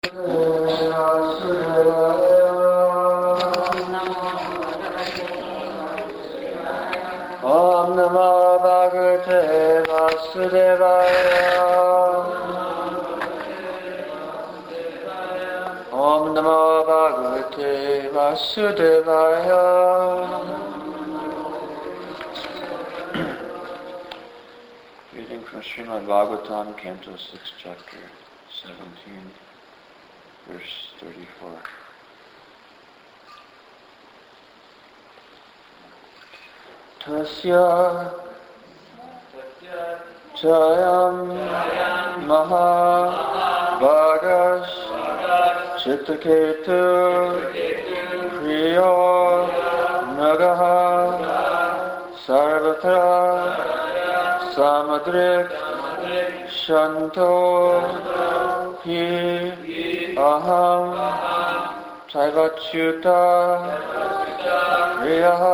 Om Namo Bhagavate Vasudevaya. Om Namo Bhagavate Vasudevaya. Reading from Srimad Bhagavatam, Canto 6, Chapter 17, verse 34. Tasya Chayam Mahabhagas Chittaketu Priyo Nagaha Sarvatra Samadrik Shanto Hi Aham Chaivachuta Priyaha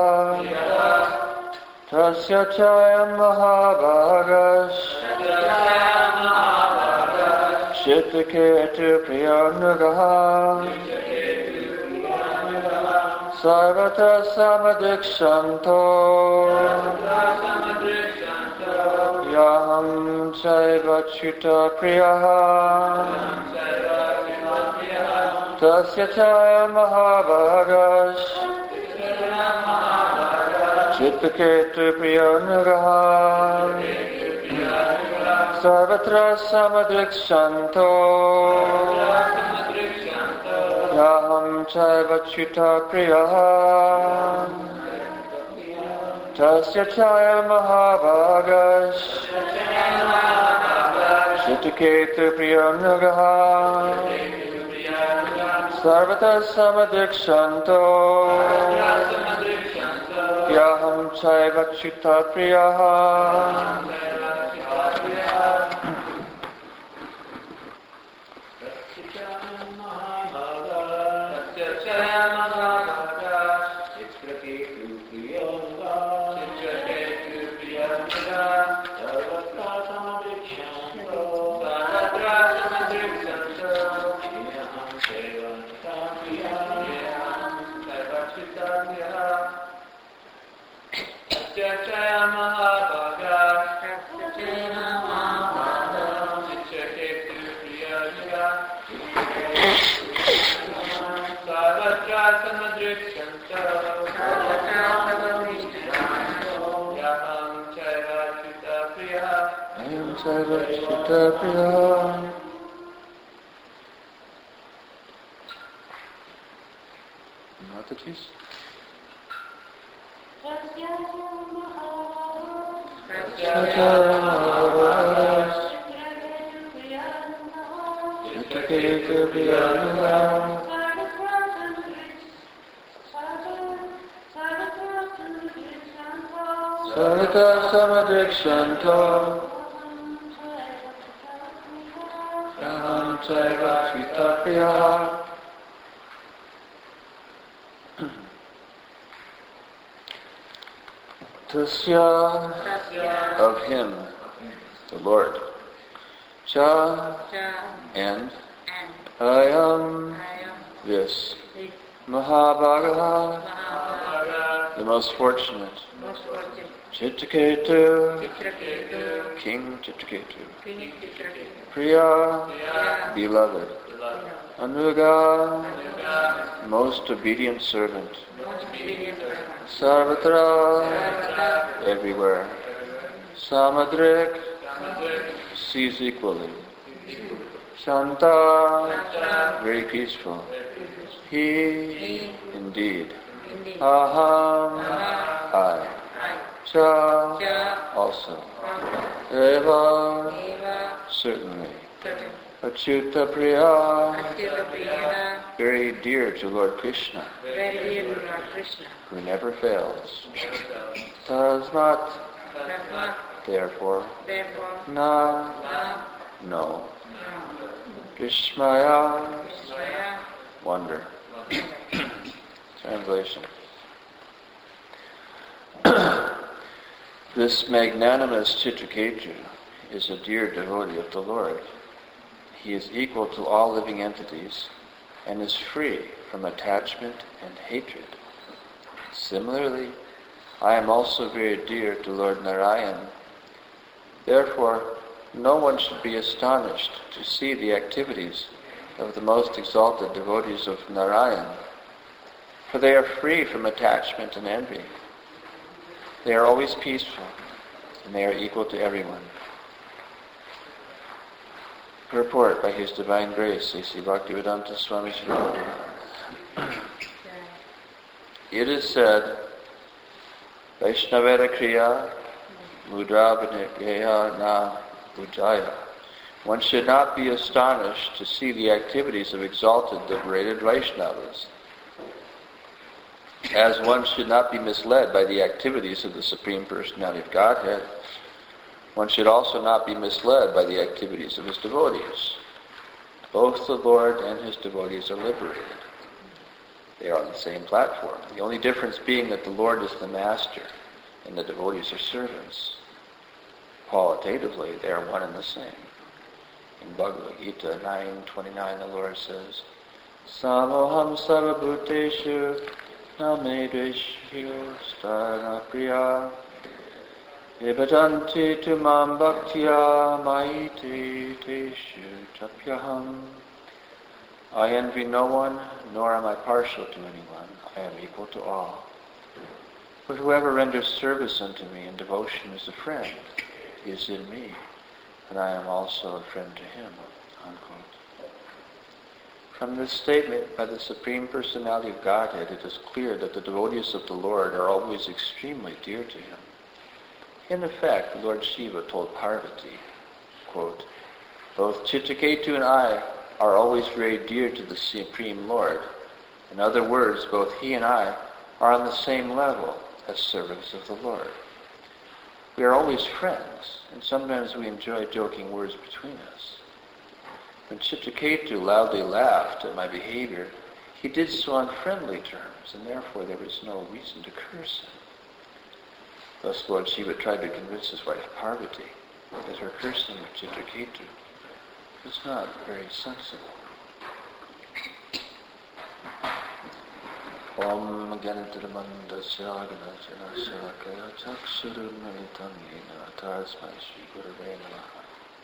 Tasya Chayam Mahabhagas Chittaketu Priyanagaha Sarvata Samadikshanto Yaham Chaivachuta Priyaha Tasya Chayam Mahabhagas Chittaketu Priyanagaha Sarvatra Samadrikshanto Yaham Chaivachuta Priyaha Tasya Chaya Mahabhagas Chittaketu Priyanagaha Sarvata Samadrikshanto Yaham Chaivachuta Priyaha. Matatis? Sarvata Samadrikshanto Yaham Chaivachuta Priyaha. Tasya of him, the Lord. Cha and Ayam this. Mahabhagaha the most fortunate. Chittaketu King Chittaketu. Priya beloved. Anuga most obedient servant. Sarvatra everywhere. Samadrik sees equally. Shanta very peaceful. He indeed. Aham I. Cha also. Eva certainly. Achyuta Priya very dear to Lord Krishna. Who never fails. Tasmat therefore. Na no. Vishmaya wonder. Translation. This magnanimous Chitraketu is a dear devotee of the Lord. he is equal to all living entities and is free from attachment and hatred. Similarly, I am also very dear to Lord Narayan. Therefore, no one should be astonished to see the activities of the most exalted devotees of Narayan, for they are free from attachment and envy. They are always peaceful, and they are equal to everyone. Purport by His Divine Grace, A.C. Bhaktivedanta Swami Srila. It is said, Vaishnavera Kriya Mudra Vinaya Na Ujaya. One should not be astonished to see the activities of exalted, liberated Vaishnavas, as one should not be misled by the activities of the Supreme Personality of Godhead. One should also not be misled by the activities of His devotees. Both the Lord and His devotees are liberated. They are on the same platform. The only difference being that the Lord is the master and the devotees are servants. Qualitatively, they are one and the same. In Bhagavad Gita 9:29, the Lord says, Samoham sarvabhuteshu namedeshyo stana priya Vivadanti tu mam bhaktya maite teshu tapyaham. I envy no one, nor am I partial to anyone. I am equal to all. But whoever renders service unto me in devotion is a friend. He is in me, and I am also a friend to him. Unquote. From this statement by the Supreme Personality of Godhead, it is clear that the devotees of the Lord are always extremely dear to Him. In effect, Lord Shiva told Parvati, quote, both Chitraketu and I are always very dear to the Supreme Lord. In other words, both he and I are on the same level as servants of the Lord. We are always friends, and sometimes we enjoy joking words between us. When Chitraketu loudly laughed at my behavior, he did so on friendly terms, and therefore there was no reason to curse him. Thus Lord Shiva tried to convince his wife Parvati that her cursing of Chitraketu was not very sensible. Om Ganatramandasya Ganachanasya Kaya Chakshurum Namitam Yena Tasmai Shri Gurave Namaha.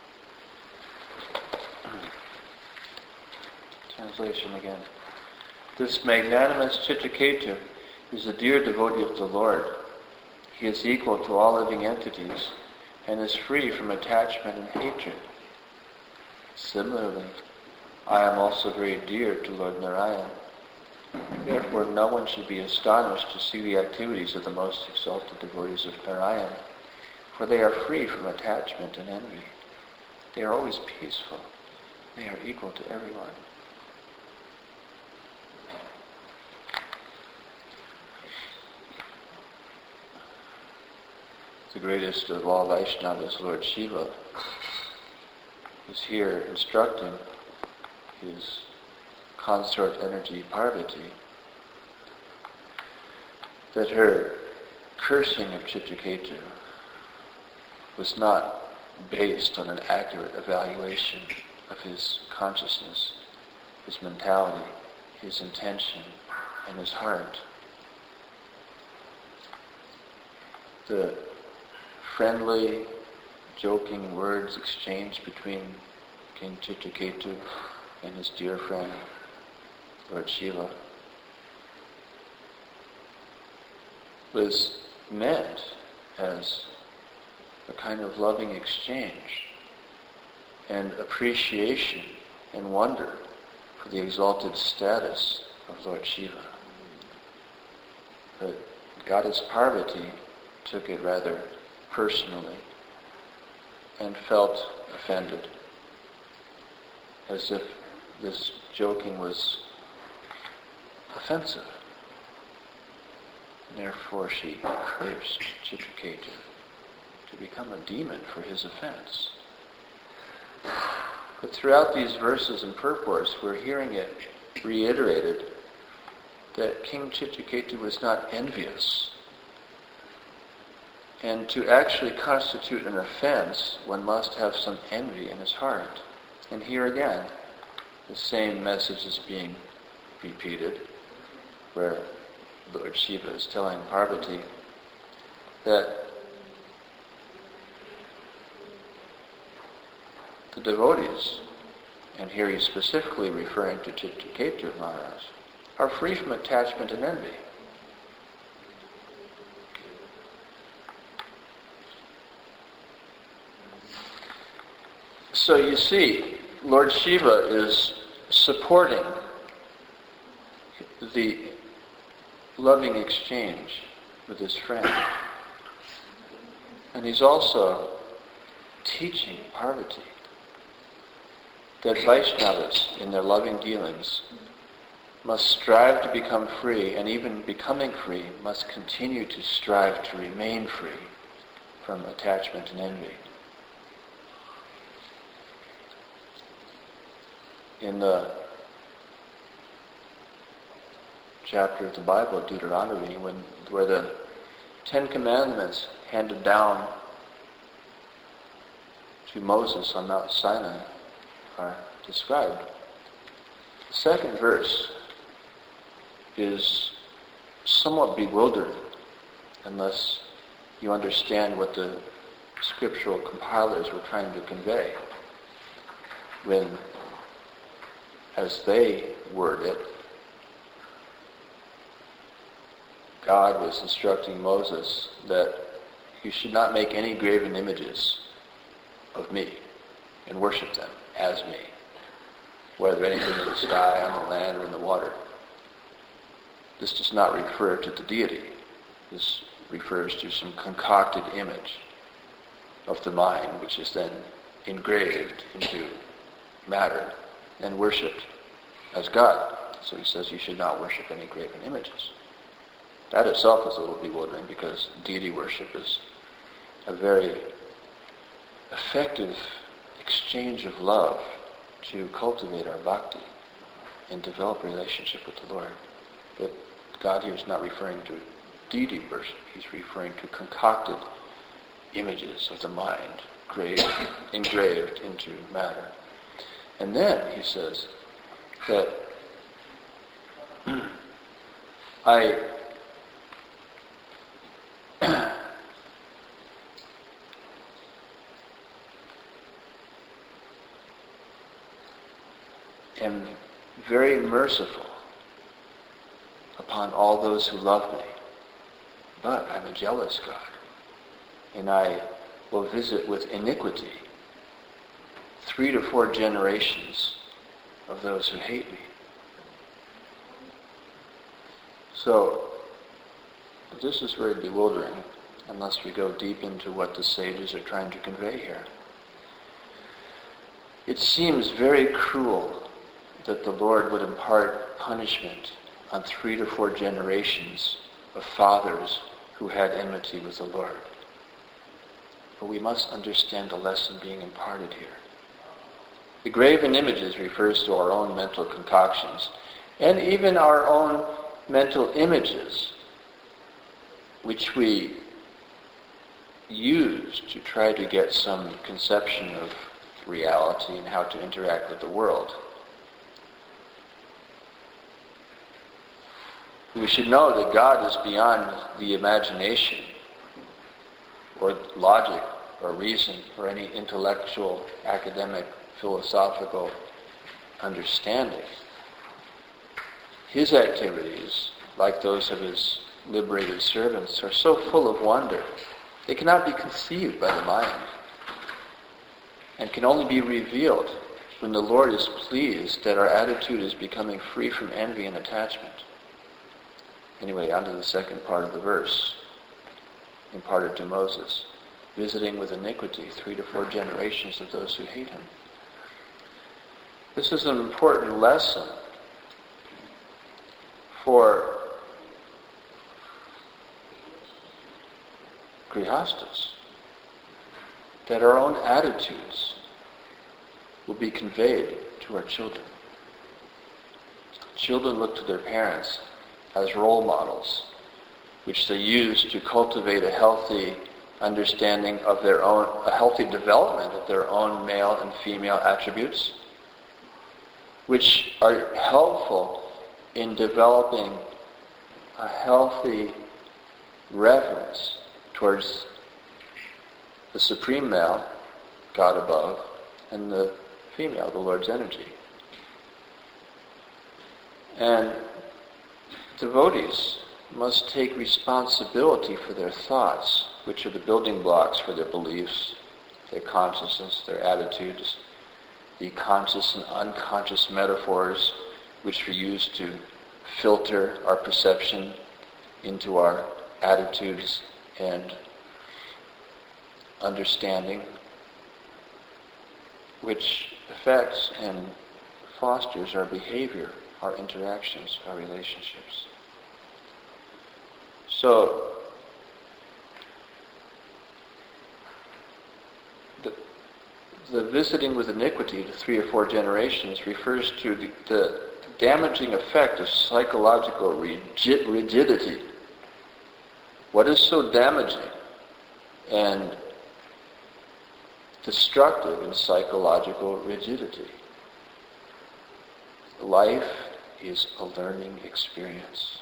Translation again. This magnanimous Chitraketu is a dear devotee of the Lord. He is equal to all living entities and is free from attachment and hatred. Similarly, I am also very dear to Lord Narayan. Therefore, no one should be astonished to see the activities of the most exalted devotees of Narayan, for they are free from attachment and envy. They are always peaceful. They are equal to everyone. The greatest of all Vaishnavas, Lord Shiva, is here instructing his consort energy Parvati that her cursing of Chitraketu was not based on an accurate evaluation of his consciousness, his mentality, his intention, and his heart. The friendly, joking words exchanged between King Chitraketu and his dear friend, Lord Shiva, was meant as a kind of loving exchange and appreciation and wonder for the exalted status of Lord Shiva. But Goddess Parvati took it rather personally and felt offended, as if this joking was offensive. And therefore she cursed Chitraketu to become a demon for his offense. But throughout these verses and purports, we're hearing it reiterated that King Chitraketu was not envious. And to actually constitute an offense, one must have some envy in his heart. And here again, the same message is being repeated, where Lord Shiva is telling Parvati that the devotees, and here he's specifically referring to Chitraketu Maharaj, are free from attachment and envy. So you see, Lord Shiva is supporting the loving exchange with his friend. And he's also teaching Parvati that Vaishnavas, in their loving dealings, must strive to become free, and even becoming free, must continue to strive to remain free from attachment and envy. In the chapter of the Bible, Deuteronomy, where the Ten Commandments handed down to Moses on Mount Sinai are described. The second verse is somewhat bewildering unless you understand what the scriptural compilers were trying to convey when, as they word it, God was instructing Moses that you should not make any graven images of me and worship them as me, whether anything in the sky, on the land, or in the water. This does not refer to the deity. This refers to some concocted image of the mind, which is then engraved into matter and worshipped as God. So he says you should not worship any graven images. That itself is a little bewildering, because deity worship is a very effective exchange of love to cultivate our bhakti and develop a relationship with the Lord. But God here is not referring to deity worship. He's referring to concocted images of the mind, engraved into matter. And then he says that I am very merciful upon all those who love me, but I'm a jealous God, and I will visit with iniquity 3 to 4 generations of those who hate me. So, this is very bewildering unless we go deep into what the sages are trying to convey here. It seems very cruel that the Lord would impart punishment on 3 to 4 generations of fathers who had enmity with the Lord. But we must understand the lesson being imparted here. The graven images refers to our own mental concoctions, and even our own mental images, which we use to try to get some conception of reality and how to interact with the world. We should know that God is beyond the imagination or logic or reason or any intellectual, academic, philosophical understanding. His activities, like those of his liberated servants, are so full of wonder. They cannot be conceived by the mind and can only be revealed when the Lord is pleased that our attitude is becoming free from envy and attachment. Anyway, on to the second part of the verse, imparted to Moses. Visiting with iniquity 3 to 4 generations of those who hate him. This is an important lesson for grihastas, that our own attitudes will be conveyed to our children. Children look to their parents as role models, which they use to cultivate a healthy understanding of their own, a healthy development of their own male and female attributes, which are helpful in developing a healthy reverence towards the supreme male, God above, and the female, the Lord's energy. And devotees must take responsibility for their thoughts, which are the building blocks for their beliefs, their consciousness, their attitudes, the conscious and unconscious metaphors which we use to filter our perception into our attitudes and understanding, which affects and fosters our behavior, our interactions, our relationships. So, the visiting with iniquity to 3 or 4 generations refers to the damaging effect of psychological rigidity. What is so damaging and destructive in psychological rigidity? Life is a learning experience.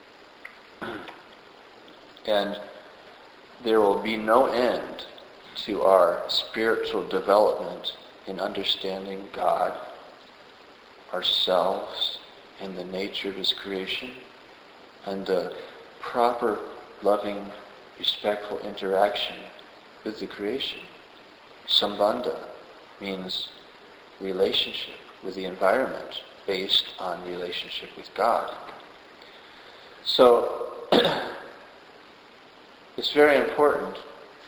And there will be no end to our spiritual development in understanding God, ourselves, and the nature of His creation, and the proper, loving, respectful interaction with the creation. Sambandha means relationship with the environment based on relationship with God. So, it's very important.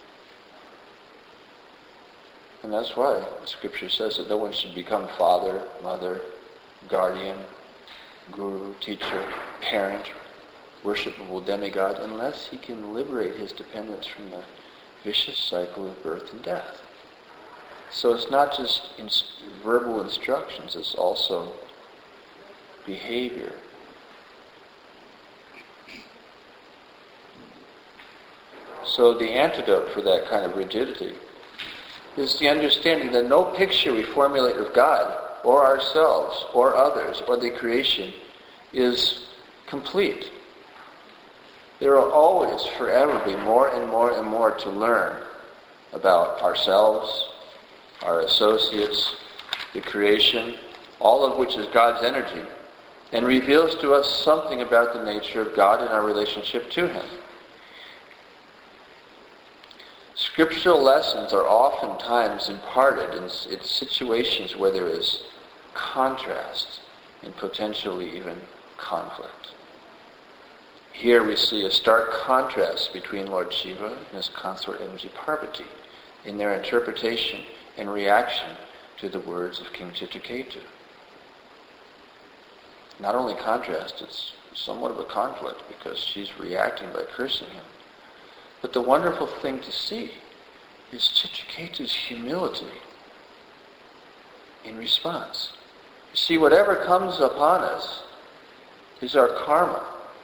And that's why Scripture says that no one should become father, mother, guardian, guru, teacher, parent, worshipable demigod, unless he can liberate his dependents from the vicious cycle of birth and death. So it's not just verbal instructions, it's also behavior. So the antidote for that kind of rigidity is the understanding that no picture we formulate of God, or ourselves, or others, or the creation is complete. There will always, forever, be more and more and more to learn about ourselves, our associates, the creation, all of which is God's energy, and reveals to us something about the nature of God and our relationship to Him. Scriptural lessons are oftentimes imparted in situations where there is contrast and potentially even conflict. Here we see a stark contrast between Lord Shiva and his consort energy Parvati in their interpretation and reaction to the words of King Chitraketu. Not only contrast, it's somewhat of a conflict because she's reacting by cursing him. But the wonderful thing to see is Chitraketu's humility in response. You see, whatever comes upon us is our karma.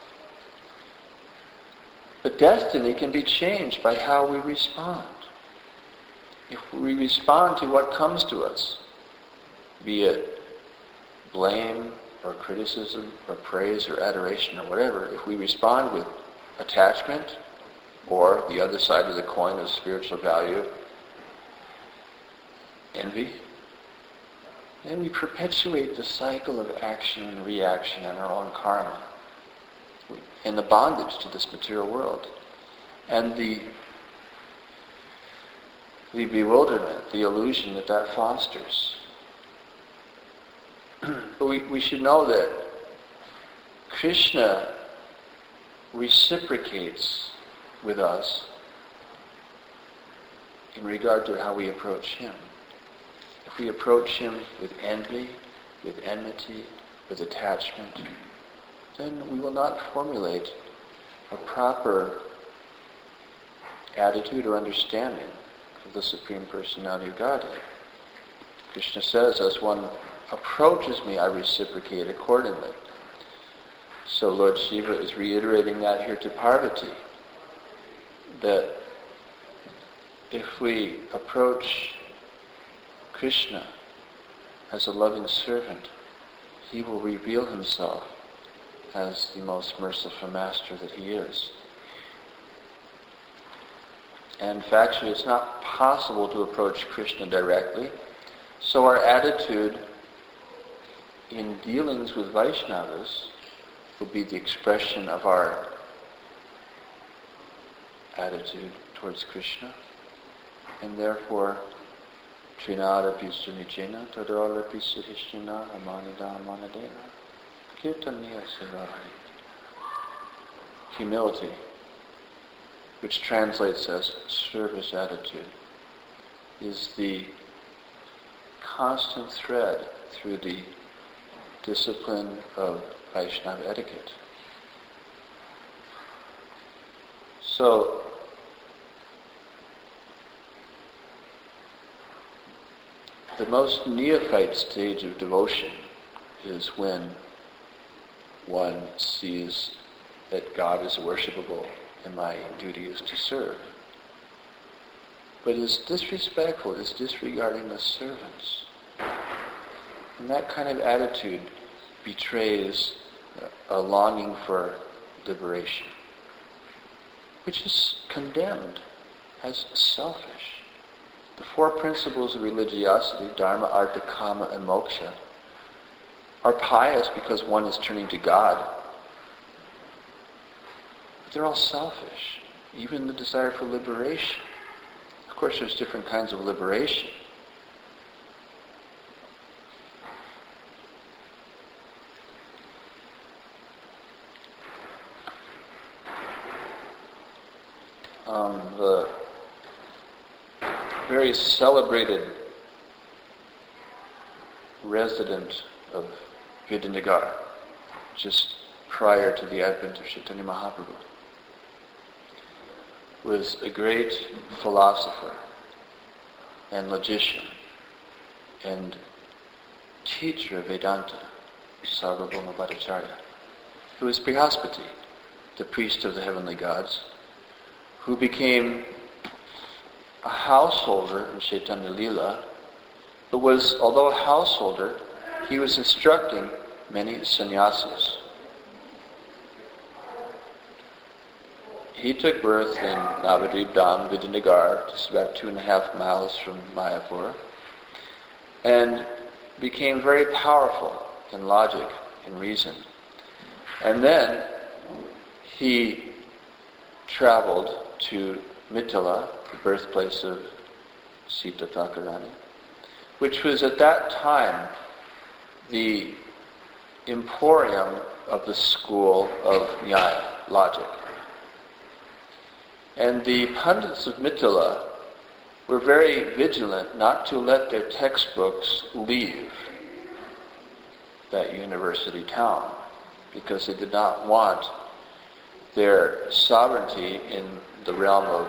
But destiny can be changed by how we respond. If we respond to what comes to us, be it blame or criticism or praise or adoration or whatever, if we respond with attachment, or the other side of the coin of spiritual value, envy, then we perpetuate the cycle of action and reaction in our own karma, in the bondage to this material world. And the bewilderment, the illusion that fosters. But we should know that Krishna reciprocates with us in regard to how we approach Him. If we approach Him with envy, with enmity, with attachment, then we will not formulate a proper attitude or understanding of the Supreme Personality of Godhead. Krishna says, as one approaches me, I reciprocate accordingly. So Lord Shiva is reiterating that here to Parvati, that if we approach Krishna as a loving servant, he will reveal himself as the most merciful master that he is. And factually, it's not possible to approach Krishna directly, so our attitude in dealings with Vaishnavas will be the expression of our attitude towards Krishna, and therefore Trinadapi Sunicena Tadarapi Sudhishina Amanida Amanadena Kirtaniya Sivari. Humility, which translates as service attitude, is the constant thread through the discipline of Vaishnava etiquette. So, the most neophyte stage of devotion is when one sees that God is worshipable and my duty is to serve. But is disrespectful, is disregarding the servants. And that kind of attitude betrays a longing for liberation, which is condemned as selfish. The four principles of religiosity, dharma, artha, kama, and moksha, are pious because one is turning to God. But they're all selfish. Even the desire for liberation. Of course, there's different kinds of liberation. The very celebrated resident of Vidyanagar, just prior to the advent of Chaitanya Mahaprabhu, was a great philosopher and logician and teacher of Vedanta, Sarvabhauma Bhattacharya, who was Brihaspati, the priest of the heavenly gods, who became a householder in Chaitanya Leela, but was, although a householder, he was instructing many sannyasis. He took birth in Navadvip Dham, Vidyanagar, just about 2.5 miles from Mayapur, and became very powerful in logic and reason. And then he traveled to Mithila, the birthplace of Sita Thakurani, which was at that time the emporium of the school of Nyaya, logic. And the pundits of Mithila were very vigilant not to let their textbooks leave that university town, because they did not want their sovereignty in the realm of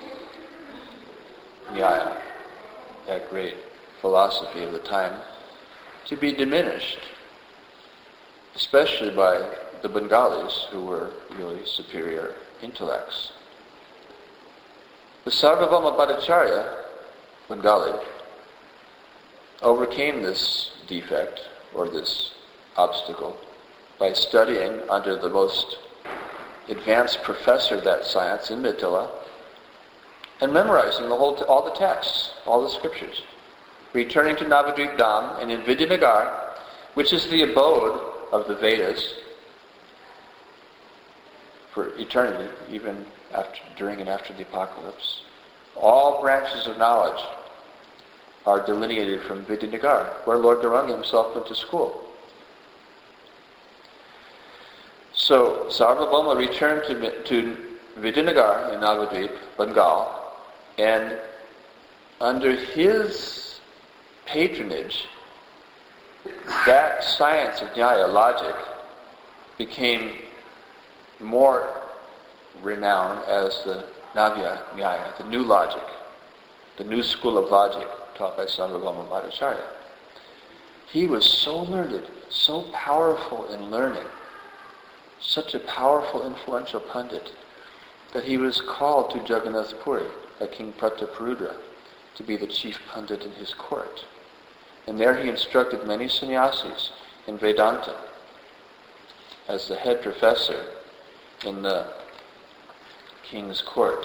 Nyaya, that great philosophy of the time, to be diminished, especially by the Bengalis, who were really superior intellects. The Sarvabhauma Bhattacharya, Bengali, overcame this defect, or this obstacle, by studying under the most advanced professor of that science in Mithila, and memorizing all the texts, all the scriptures. Returning to Navadvip Dham, and in Vidyanagar, which is the abode of the Vedas for eternity, even during and after the apocalypse. All branches of knowledge are delineated from Vidyanagar, where Lord Gauranga himself went to school. So Sarvabhauma returned to Vidyanagar in Navadvip, Bengal, and under his patronage, that science of Nyaya, logic, became more renowned as the Navya Nyaya, the new logic, the new school of logic taught by Sarvabhauma Bhattacharya. He was so learned, so powerful in learning, such a powerful, influential pundit, that he was called to Jagannath Puri, by King Prataparudra to be the chief Pandit in his court. And there he instructed many sannyasis in Vedanta as the head professor in the king's court.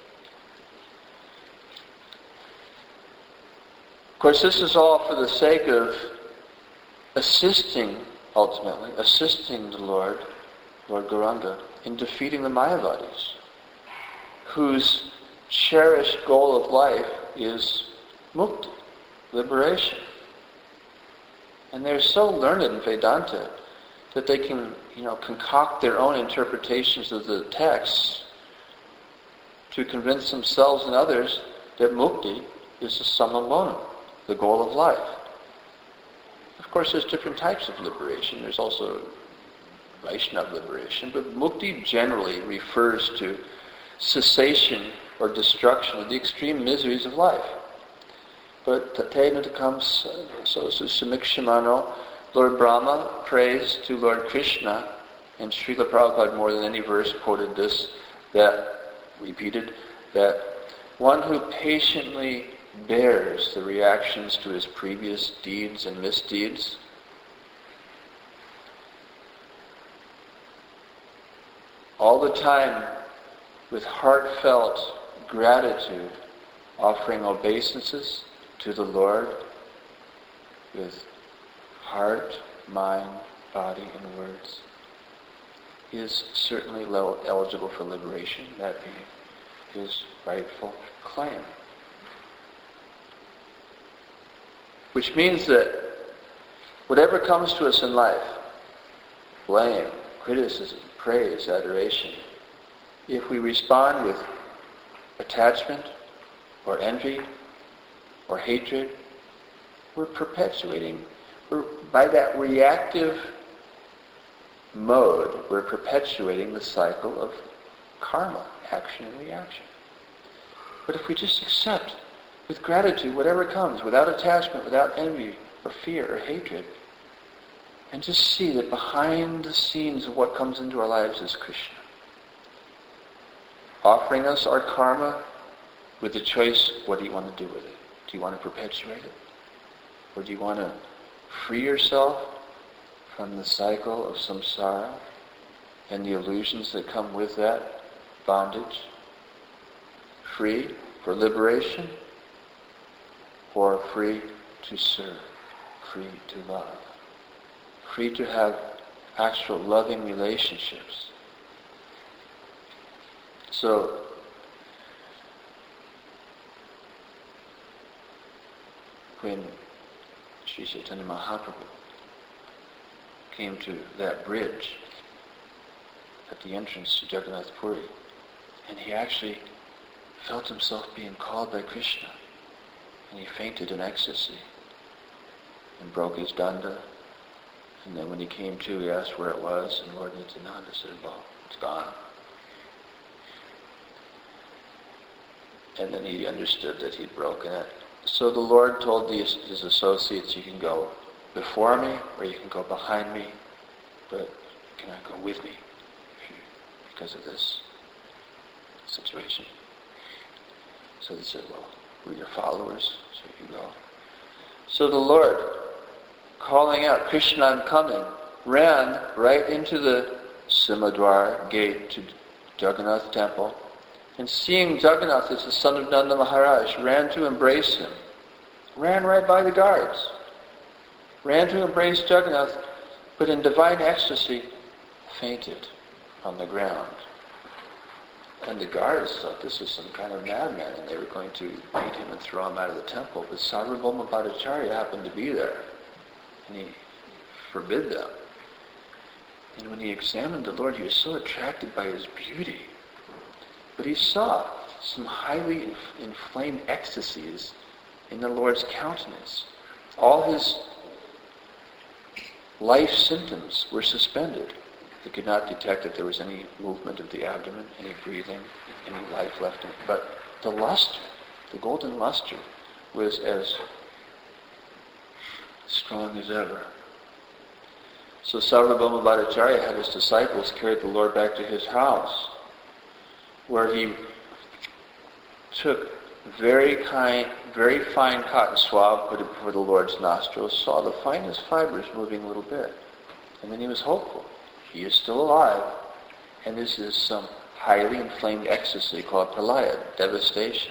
Of course, this is all for the sake of assisting the Lord Gauranga, in defeating the Mayavadis, whose cherished goal of life is mukti, liberation. And they're so learned in Vedanta that they can, concoct their own interpretations of the texts to convince themselves and others that mukti is the summum bonum, the goal of life. Of course, there's different types of liberation. There's also Vaishnava liberation, but mukti generally refers to cessation or destruction of the extreme miseries of life. But Tatena comes so Samikshimano, Lord Brahma prays to Lord Krishna, and Srila Prabhupada more than any verse quoted this, repeated that one who patiently bears the reactions to his previous deeds and misdeeds all the time with heartfelt gratitude, offering obeisances to the Lord with heart, mind, body, and words, is certainly eligible for liberation, that being his rightful claim. Which means that whatever comes to us in life, blame, criticism, praise, adoration, if we respond with attachment or envy or hatred, by that reactive mode, we're perpetuating the cycle of karma, action and reaction. But if we just accept with gratitude whatever comes, without attachment, without envy or fear or hatred, and just see that behind the scenes of what comes into our lives is Krishna, offering us our karma with the choice, what do you want to do with it? Do you want to perpetuate it? Or do you want to free yourself from the cycle of samsara and the illusions that come with that bondage? Free for liberation, or free to serve, free to love, free to have actual loving relationships. So, when Sri Chaitanya Mahaprabhu came to that bridge at the entrance to Jagannath Puri, and he actually felt himself being called by Krishna, and he fainted in ecstasy and broke his danda, and then when he came to, he asked where it was, and Lord Nityananda said, well, it's gone. And then he understood that he'd broken it. So the Lord told his associates, you can go before me or you can go behind me, but you cannot go with me because of this situation. So they said, well, we're your followers, so you go. So the Lord, calling out, Krishna, I'm coming, ran right into the Simhadwar gate to Jagannath temple, and seeing Jagannath as the son of Nanda Maharaj, ran to embrace him. Ran right by the guards. Ran to embrace Jagannath, but in divine ecstasy, fainted on the ground. And the guards thought this was some kind of madman, and they were going to beat him and throw him out of the temple. But Sarvabhauma Bhattacharya happened to be there, and he forbid them. And when he examined the Lord, he was so attracted by his beauty. But he saw some highly inflamed ecstasies in the Lord's countenance. All his life symptoms were suspended. They could not detect that there was any movement of the abdomen, any breathing, any life left in it. But the luster, the golden luster, was as strong as ever. So Sarvabhauma Bhattacharya had his disciples carry the Lord back to his house, where he took very fine cotton swab, put it before the Lord's nostrils, saw the finest fibers moving a little bit. And then he was hopeful. He is still alive. And this is some highly inflamed ecstasy called pralaya, devastation,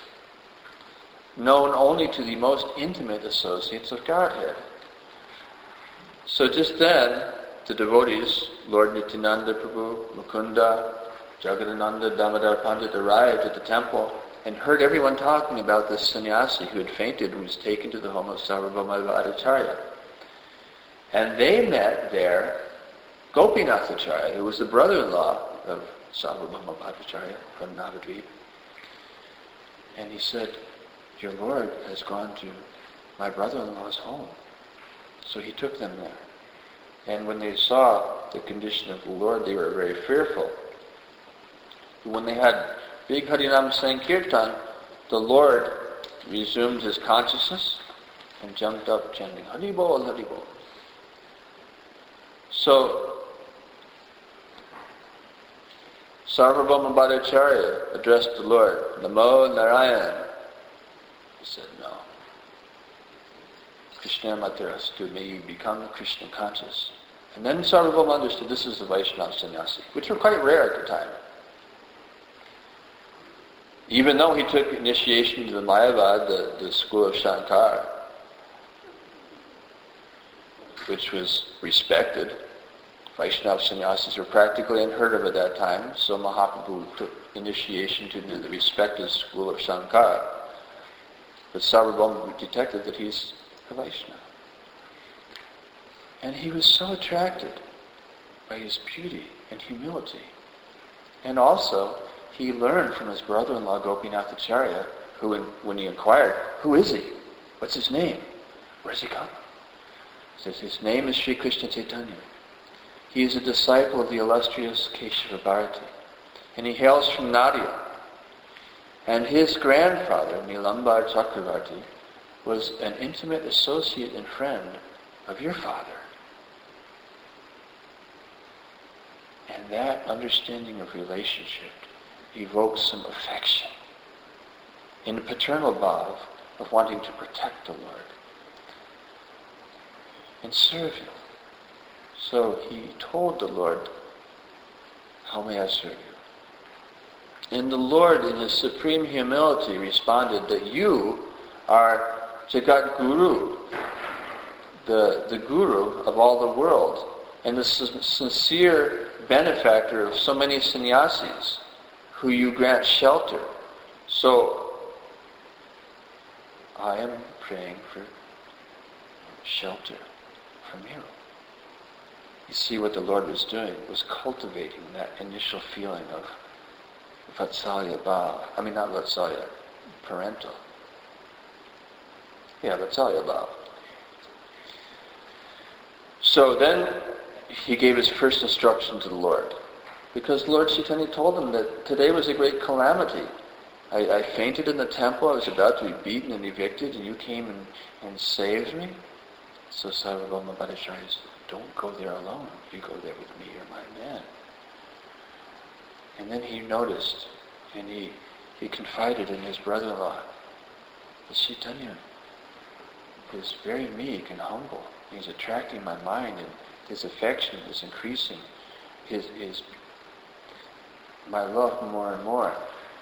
known only to the most intimate associates of Godhead. So just then, the devotees, Lord Nityananda Prabhu, Mukunda, Jagadananda, Damodar Pandit, arrived at the temple and heard everyone talking about this sannyasi who had fainted and was taken to the home of Sarvabhauma Bhattacharya. And they met there Gopinathacharya, who was the brother-in-law of Sarvabhauma Bhattacharya from Navadvip. And he said, "Your Lord has gone to my brother-in-law's home." So he took them there. And when they saw the condition of the Lord, they were very fearful. When they had big Harinam Sankirtan, the Lord resumed his consciousness and jumped up chanting, "Hari Bol, Hari Bol." So, Sarvabhauma Bhattacharya addressed the Lord, "Namo Narayan." He said, "No. Krishna Matarastu, may you become Krishna conscious." And then Sarvabhauma understood this is the Vaishnava sannyasi, which were quite rare at the time. Even though he took initiation to the Mayavad, the school of Shankar, which was respected, Vaishnava sannyasis were practically unheard of at that time, so Mahaprabhu took initiation to the respected school of Shankar. But Sarvabhauma detected that he's a Vaishnava. And he was so attracted by his beauty and humility. And also, he learned from his brother-in-law Gopinathacharya, who, when he inquired, "Who is he? What's his name? Where's he come?" He says, "His name is Sri Krishna Chaitanya. He is a disciple of the illustrious Keshava Bharati, and he hails from Nadia. And his grandfather, Nilambar Chakravarti, was an intimate associate and friend of your father." And that understanding of relationship evokes some affection in the paternal bhav of wanting to protect the Lord and serve him. So he told the Lord, "How may I serve you?" And the Lord, in his supreme humility, responded that you are Jagat Guru, the Guru of all the world, and the sincere benefactor of so many sannyasis who you grant shelter. So I am praying for shelter from you. You see what the Lord was doing was cultivating that initial feeling of Vatsalya Bhav. I mean, not Vatsalya, parental. Yeah, Vatsalya Bhav. So then he gave his first instruction to the Lord. Because Lord Chaitanya told him that today was a great calamity. I fainted in the temple, I was about to be beaten and evicted, and you came and saved me. So Sarvabhauma Bhattacharya said, "Don't go there alone. You go there with me, you're my man." And then he noticed, and he confided in his brother-in-law, that Chaitanya is very meek and humble. He's attracting my mind, and his affection is increasing. His my love more and more.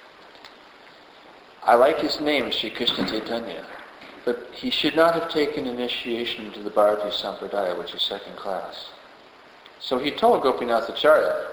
I like his name, Sri Krishna Chaitanya, but he should not have taken initiation into the Bharati Sampradaya, which is second class. So he told Gopinathacharya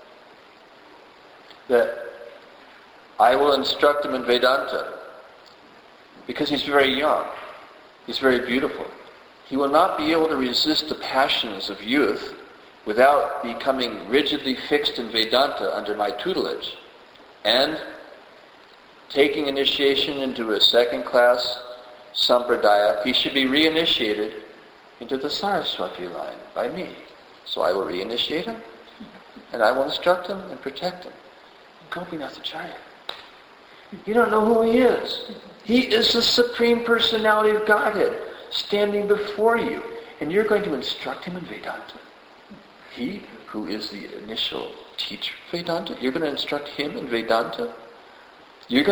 that I will instruct him in Vedanta, because he's very young, he's very beautiful. He will not be able to resist the passions of youth without becoming rigidly fixed in Vedanta under my tutelage, and taking initiation into a second-class sampradaya, he should be reinitiated into the Saraswati line by me. So I will reinitiate him, and I will instruct him and protect him. Gopinathacharya, you don't know who he is. He is the Supreme Personality of Godhead standing before you, and you're going to instruct him in Vedanta. He who is the initial teacher of Vedanta, you're going to instruct him in Vedanta? You're going to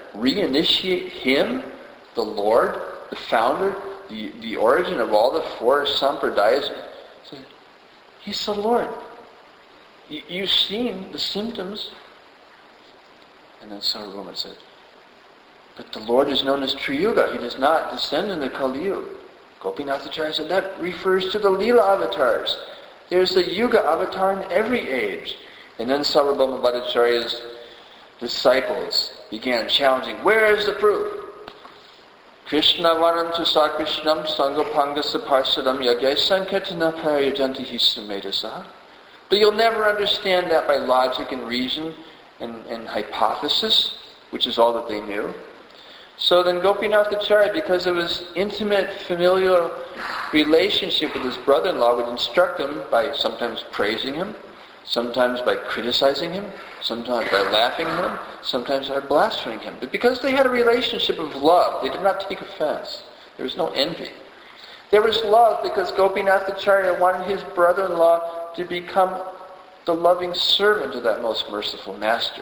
reinitiate him, the Lord, the founder, the origin of all the four sampradayas. He's the Lord. You've seen the symptoms. And then Sarvabhauma said, but the Lord is known as Triyuga. He does not descend in the Kali Yuga. Gopinath Acharya said that refers to the Leela avatars. There's the Yuga avatar in every age. And then Sarvabhauma Bhattacharya's disciples began challenging, where is the proof? Krishna varam tu sakrishnam sangopanga saparsadam yagya sankirtana parayajanti hisumedasa. But you'll never understand that by logic and reason and hypothesis, which is all that they knew. So then Gopinath Acharya, because of his intimate familial relationship with his brother-in-law, would instruct him by sometimes praising him, sometimes by criticizing him, sometimes by laughing at him, sometimes by blaspheming him. But because they had a relationship of love, they did not take offense. There was no envy. There was love because Gopinath Acharya wanted his brother-in-law to become the loving servant of that most merciful master.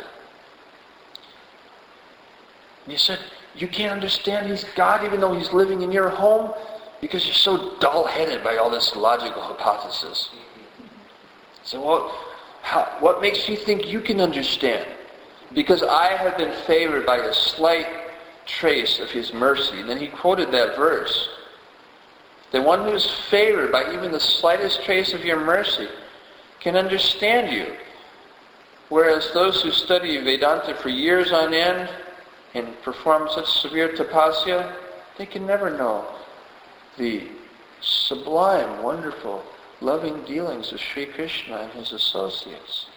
And he said, you can't understand he's God even though he's living in your home because you're so dull-headed by all this logical hypothesis. So what makes you think you can understand? Because I have been favored by a slight trace of his mercy. And then he quoted that verse. The one who is favored by even the slightest trace of your mercy can understand you. Whereas those who study Vedanta for years on end and perform such severe tapasya, they can never know the sublime, wonderful, loving dealings of Sri Krishna and his associates.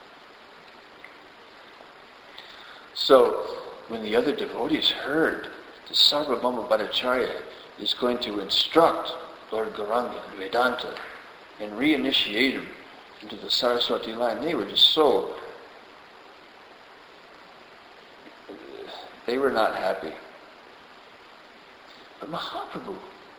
So, when the other devotees heard that Sarvabhauma Bhattacharya is going to instruct Lord Gauranga in Vedanta and reinitiate him into the Saraswati line, they were just so... they were not happy. But Mahaprabhu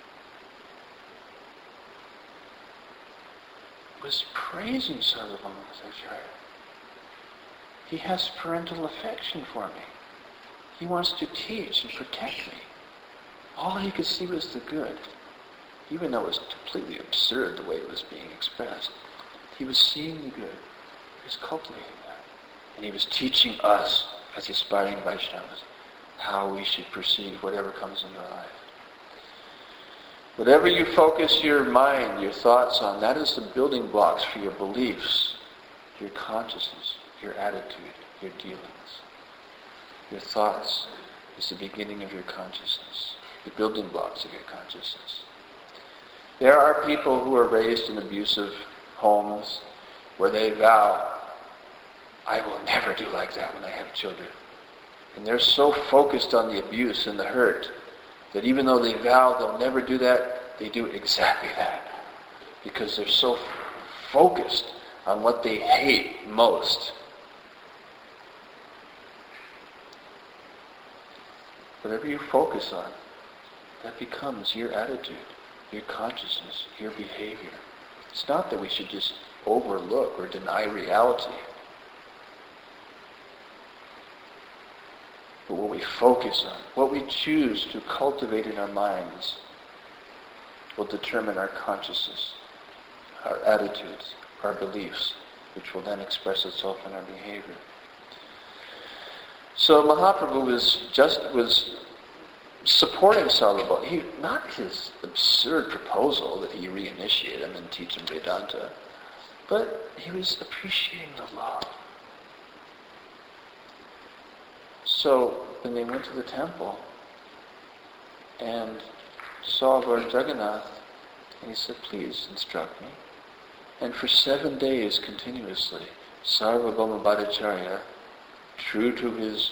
was praising Sarvabhauma Bhattacharya. He has parental affection for me. He wants to teach and protect me. All he could see was the good. Even though it was completely absurd the way it was being expressed. He was seeing the good. He was cultivating that. And he was teaching us, as aspiring Vaishnavas, how we should perceive whatever comes into our life. Whatever you focus your mind, your thoughts on, that is the building blocks for your beliefs, your consciousness, your attitude, your dealings. Your thoughts is the beginning of your consciousness, the building blocks of your consciousness. There are people who are raised in abusive homes where they vow, I will never do like that when I have children. And they're so focused on the abuse and the hurt that even though they vow they'll never do that, they do exactly that. Because they're so focused on what they hate most. Whatever you focus on, that becomes your attitude, your consciousness, your behavior. It's not that we should just overlook or deny reality. But what we focus on, what we choose to cultivate in our minds, will determine our consciousness, our attitudes, our beliefs, which will then express itself in our behavior. So Mahaprabhu was supporting Sarvabhauma. Not his absurd proposal that he reinitiate him and teach him Vedanta, but he was appreciating the love. So when they went to the temple and saw Lord Jagannath, and he said, please instruct me. And for 7 days continuously, Sarvabhauma Bhattacharya, true to his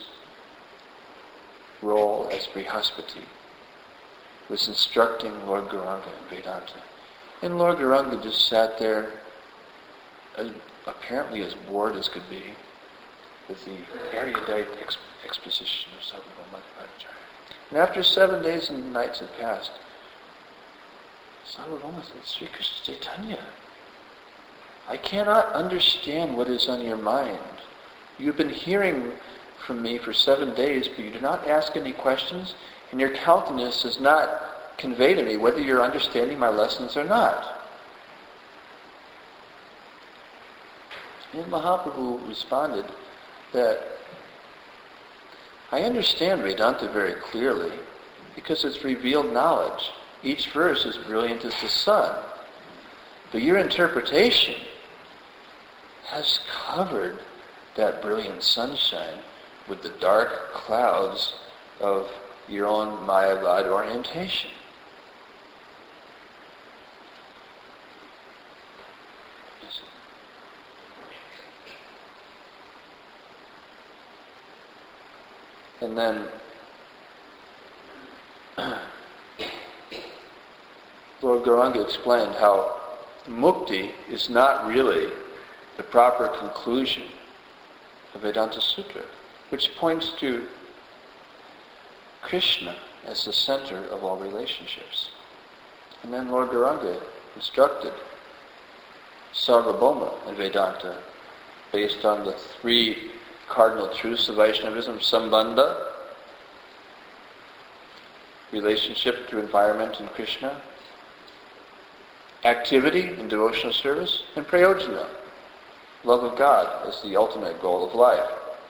role as Brihaspati, was instructing Lord Gauranga in Vedanta. And Lord Gauranga just sat there, apparently as bored as could be, with the erudite exposition of Sarvabhauma Bhattacharya. And after 7 days and nights had passed, Sarvabhauma said, Sri Krishna Chaitanya, I cannot understand what is on your mind. You've been hearing from me for 7 days, but you do not ask any questions, and your countenance does not convey to me whether you're understanding my lessons or not. And Mahaprabhu responded that I understand Vedanta very clearly because it's revealed knowledge. Each verse is brilliant as the sun. But your interpretation has covered that brilliant sunshine with the dark clouds of your own Mayavad orientation. And then Lord Gauranga explained how mukti is not really the proper conclusion of Vedanta Sutra, which points to Krishna as the center of all relationships. And then Lord Gauranga instructed Sarvabhauma in Vedanta based on the 3 cardinal truths of Vaishnavism: Sambandha, relationship to environment and Krishna; activity in devotional service; and prayojana, love of God as the ultimate goal of life.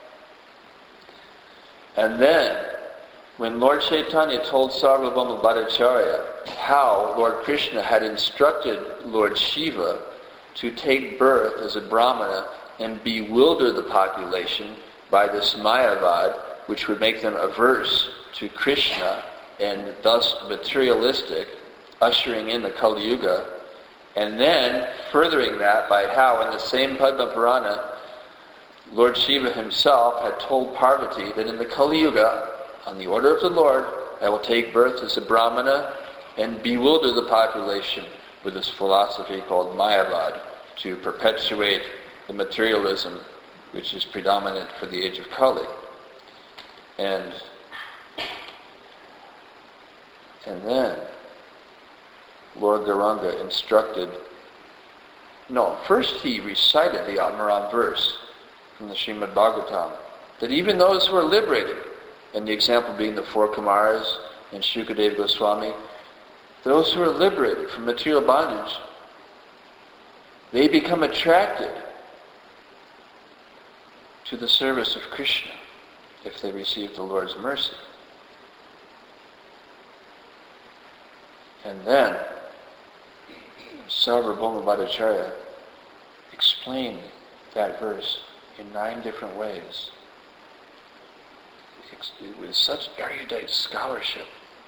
And then, when Lord Chaitanya told Sarvabhauma Bhattacharya how Lord Krishna had instructed Lord Shiva to take birth as a Brahmana and bewilder the population by this Mayavad, which would make them averse to Krishna and thus materialistic, ushering in the Kali Yuga, and then furthering that by how in the same Padma Purana, Lord Shiva himself had told Parvati that in the Kali Yuga, on the order of the Lord, I will take birth as a Brahmana and bewilder the population with this philosophy called Mayavad to perpetuate the materialism which is predominant for the age of Kali. And then Lord Gauranga instructed, first he recited the Atmaram verse from the Srimad Bhagavatam, that even those who are liberated, and the example being the 4 Kumaras and Shukadeva Goswami, those who are liberated from material bondage, they become attracted to the service of Krishna if they receive the Lord's mercy. And then Sarvabhauma Bhattacharya explained that verse in 9 different ways with such erudite scholarship.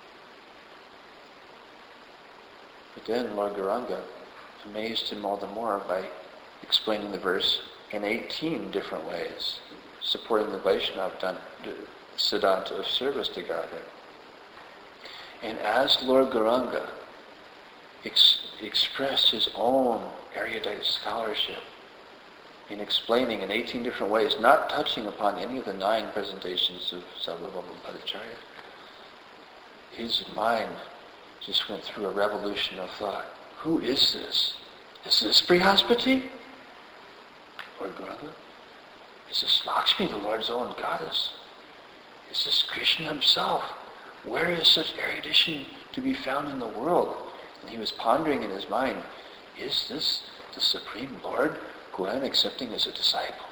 But then Lord Gauranga amazed him all the more by explaining the verse in 18 different ways, supporting the Vaishnava Siddhanta of service to Godhead. And as Lord Gauranga expressed his own erudite scholarship in explaining in 18 different ways, not touching upon any of the 9 presentations of Sarvabhauma Bhattacharya, his mind just went through a revolution of thought. Who is this? Is this Brihaspati? Lord Gauranga? Is this Lakshmi, the Lord's own goddess? Is this Krishna himself? Where is such erudition to be found in the world? And he was pondering in his mind, is this the Supreme Lord who I am accepting as a disciple?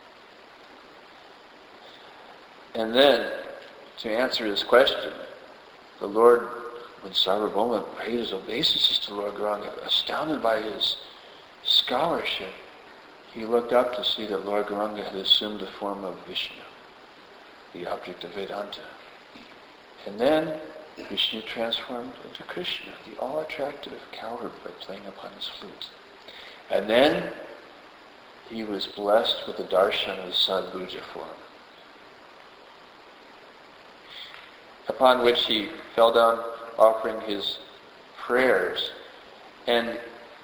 And then, to answer his question, the Lord, when Sarvabhauma paid his obeisances to Lord Gauranga, astounded by his scholarship, he looked up to see that Lord Gauranga had assumed the form of Vishnu, the object of Vedanta. And then Vishnu transformed into Krishna, the all-attractive cowherd, by playing upon his flute. And then he was blessed with the darshan of Sadbhuja form, upon which he fell down offering his prayers. And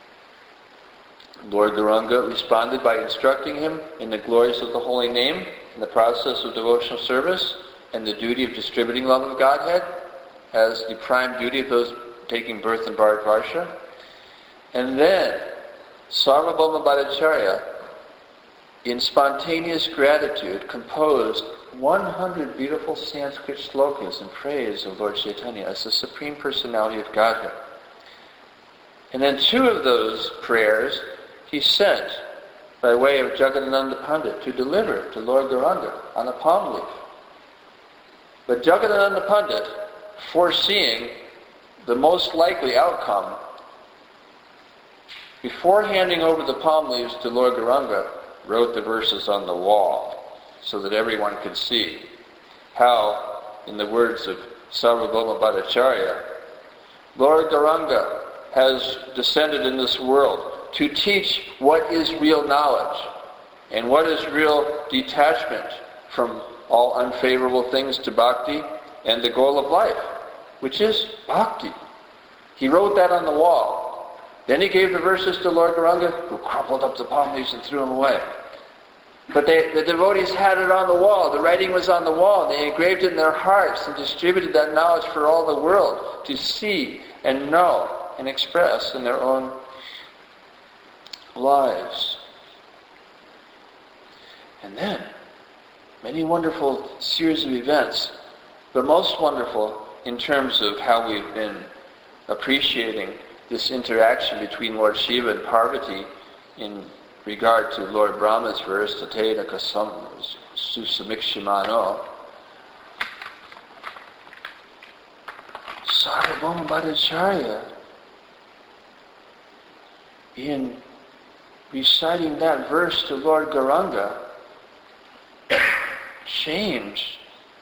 Lord Gauranga responded by instructing him in the glories of the holy name, in the process of devotional service, and the duty of distributing love of Godhead as the prime duty of those taking birth in Bharatvarsha. And then Sarvabhauma Bhattacharya in spontaneous gratitude, composed 100 beautiful Sanskrit slokas in praise of Lord Chaitanya as the Supreme Personality of Godhead. And then 2 of those prayers he sent by way of Jagadananda Pandit to deliver to Lord Gauranga on a palm leaf. But Jagadananda Pandit, foreseeing the most likely outcome, before handing over the palm leaves to Lord Gauranga, wrote the verses on the wall so that everyone could see how, in the words of Sarvabhauma Bhattacharya, Lord Gauranga has descended in this world to teach what is real knowledge and what is real detachment from all unfavorable things to bhakti and the goal of life, which is bhakti. He wrote that on the wall. Then he gave the verses to Lord Gauranga, who crumpled up the palm leaves and threw them away. But the devotees had it on the wall. The writing was on the wall. They engraved it in their hearts and distributed that knowledge for all the world to see and know and express in their own lives. And then, many wonderful series of events, but most wonderful in terms of how we've been appreciating this interaction between Lord Shiva and Parvati in regard to Lord Brahma's verse, Tatena Kasam Susamikshimano. Sarvabhauma Bhattacharya, in reciting that verse to Lord Gauranga, changed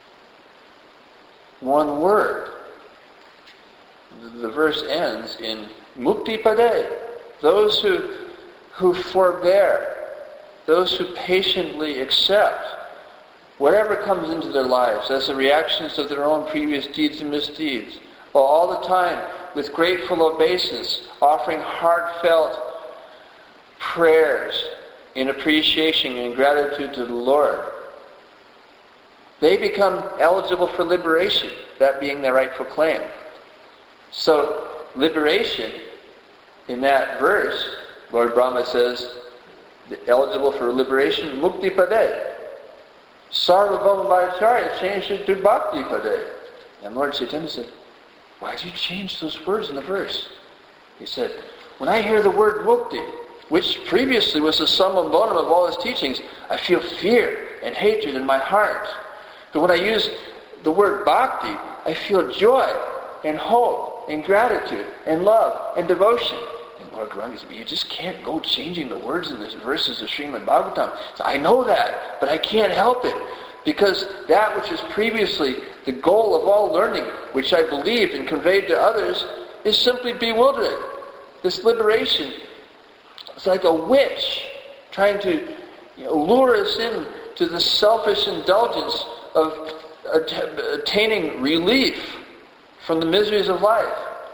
one word. The verse ends in Mukti Pade. Those who forbear, those who patiently accept whatever comes into their lives as the reactions of their own previous deeds and misdeeds, while all the time with grateful obeisance, offering heartfelt prayers in appreciation and gratitude to the Lord, they become eligible for liberation, that being their rightful claim. So, liberation, in that verse, Lord Brahma says, eligible for liberation, Mukti Pade. Sarvabhauma Bhattacharya changed it to Bhakti Pade. And Lord Chaitanya said, why did you change those words in the verse? He said, when I hear the word Mukti, which previously was the summum bonum of all his teachings, I feel fear and hatred in my heart. But when I use the word Bhakti, I feel joy and hope and gratitude and love and devotion. And Lord Gauranga said, you just can't go changing the words in the verses of Srimad Bhagavatam. So I know that, but I can't help it. Because that which is previously the goal of all learning, which I believed and conveyed to others, is simply bewildering. This liberation is like a witch trying to lure us in to the selfish indulgence of attaining relief from the miseries of life.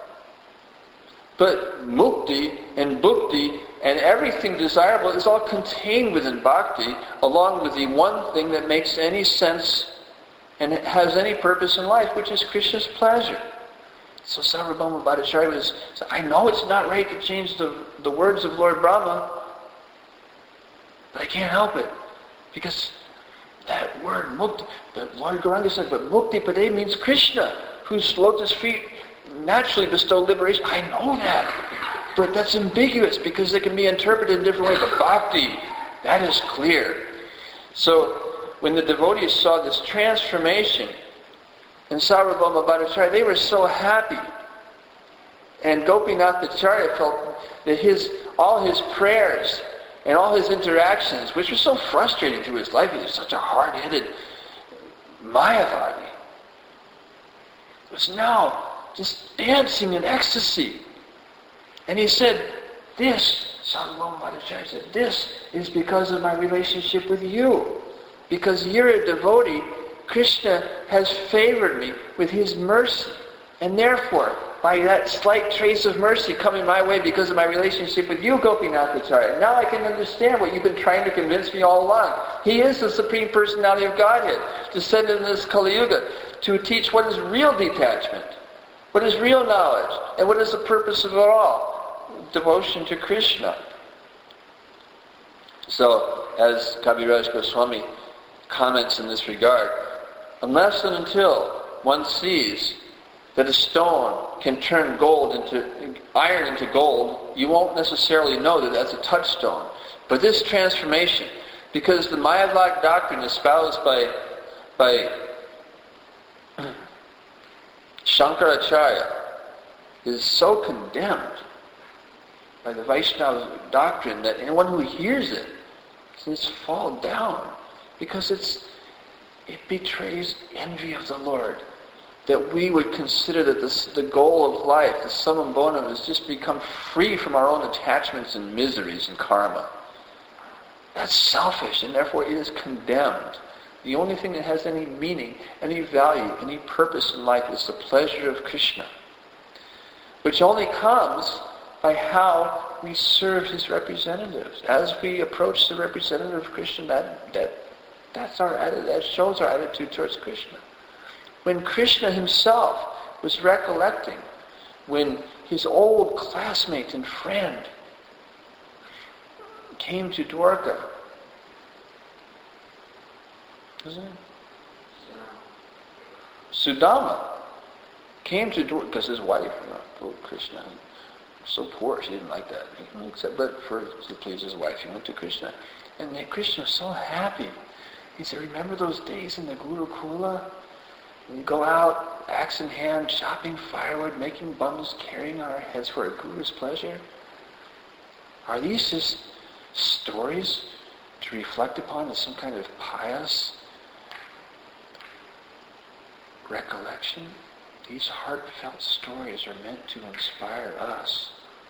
But mukti and bhukti and everything desirable is all contained within bhakti, along with the one thing that makes any sense and has any purpose in life, which is Krishna's pleasure. So Sarvabhauma Bhattacharya said, I know it's not right to change the words of Lord Brahma, but I can't help it. Because that word mukti, but Lord Gauranga said, but mukti pade means Krishna, whose lotus feet naturally bestow liberation. I know that. But that's ambiguous because it can be interpreted in different ways. But bhakti, that is clear. So when the devotees saw this transformation in Sarvabhauma Bhattacharya, they were so happy. And Gopinath Acharya felt that all his prayers and all his interactions, which were so frustrating to his life, he was such a hard-headed Mayavadi, was now just dancing in ecstasy. And he said, Sarvabhauma Bhattacharya said, this is because of my relationship with you. Because you're a devotee, Krishna has favored me with his mercy. And therefore, by that slight trace of mercy coming my way because of my relationship with you, Gopinath Acharya, now I can understand what you've been trying to convince me all along. He is the Supreme Personality of Godhead, descended in this Kali Yuga to teach what is real detachment, what is real knowledge, and what is the purpose of it all. Devotion to Krishna. So, as Kaviraj Goswami comments in this regard, unless and until one sees that a stone can turn iron into gold, you won't necessarily know that that's a touchstone. But this transformation, because the Mayavak doctrine espoused by Shankaracharya is so condemned by the Vaishnava doctrine that anyone who hears it says fall down, because it betrays envy of the Lord. That we would consider that the goal of life, the summum bonum, is just become free from our own attachments and miseries and karma. That's selfish, and therefore it is condemned. The only thing that has any meaning, any value, any purpose in life is the pleasure of Krishna, which only comes by how we serve his representatives. As we approach the representative of Krishna, that shows our attitude towards Krishna. When Krishna himself was recollecting when his old classmate and friend came to Dwarka, isn't it? Sudama came to Dwarka because his wife, Krishna, was so poor, she didn't like that. But to please his wife, he went to Krishna. And Krishna was so happy. He said, remember those days in the Gurukula? When you go out, axe in hand, chopping firewood, making bundles, carrying our heads for a guru's pleasure? Are these just stories to reflect upon as some kind of pious recollection? These heartfelt stories are meant to inspire us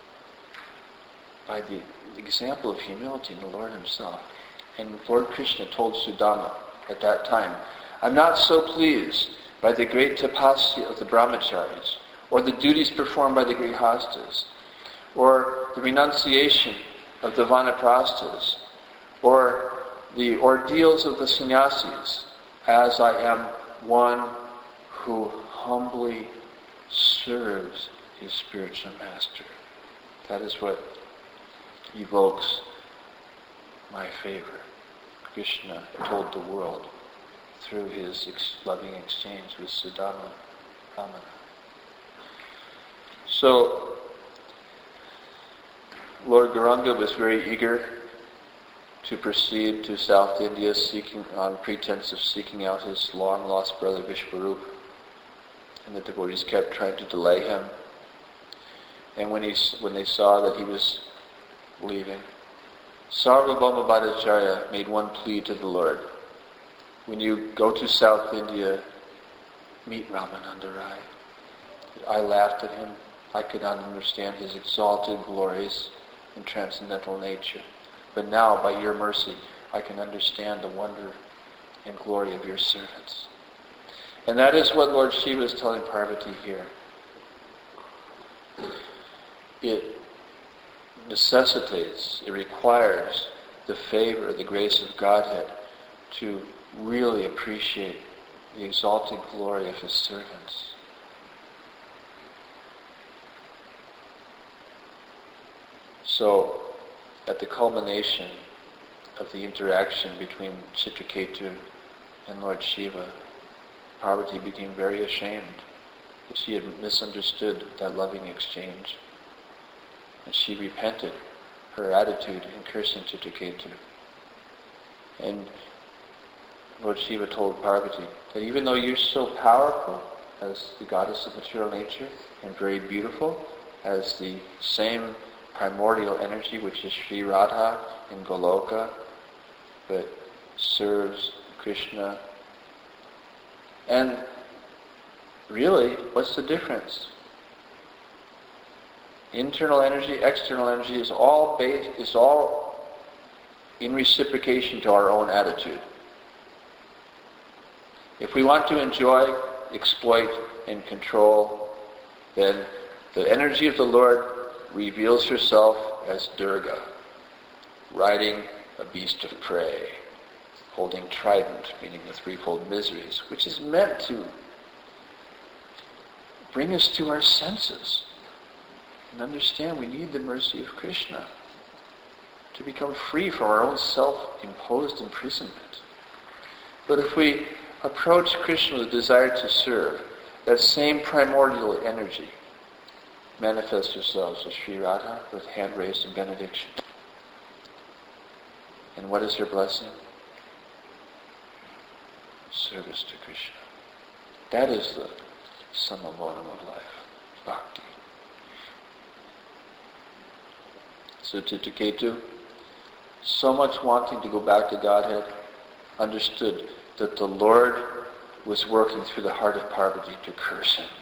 by the example of humility in the Lord himself. And Lord Krishna told Sudama at that time, I'm not so pleased by the great tapasya of the brahmacharis, or the duties performed by the grihastas, or the renunciation of the vanaprasthas, or the ordeals of the sannyasis, as I am one who humbly serves his spiritual master. That is what evokes my favor. Krishna told the world through his loving exchange with Sudama Ramana. So, Lord Gauranga was very eager to proceed to South India on pretense of seeking out his long-lost brother Vishwarup. And the devotees kept trying to delay him. And when they saw that he was leaving, Sarvabhauma Bhattacharya made one plea to the Lord. When you go to South India, meet Ramananda Rai. I laughed at him. I could not understand his exalted glories and transcendental nature. But now, by your mercy, I can understand the wonder and glory of your servants. And that is what Lord Shiva is telling Parvati here. It necessitates, it requires the favor, the grace of Godhead to really appreciate the exalted glory of his servants. So, at the culmination of the interaction between Chitraketu and Lord Shiva, Parvati became very ashamed that she had misunderstood that loving exchange. And she repented her attitude in cursing Chitraketu. And Lord Shiva told Parvati that even though you're so powerful as the goddess of material nature and very beautiful as the same primordial energy which is Sri Radha in Goloka, but serves Krishna. And really, what's the difference? Internal energy, external energy is all in reciprocation to our own attitude. If we want to enjoy, exploit, and control, then the energy of the Lord reveals herself as Durga, riding a beast of prey, holding trident, meaning the threefold miseries, which is meant to bring us to our senses and understand we need the mercy of Krishna. to become free from our own self-imposed imprisonment. But if we approach Krishna with a desire to serve, that same primordial energy manifests yourselves as Sri Radha with hand raised in benediction. And what is her blessing? Service to Krishna. That is the samabodham of life, bhakti. So Titaketu, so much wanting to go back to Godhead, understood that the Lord was working through the heart of Parvati to curse him,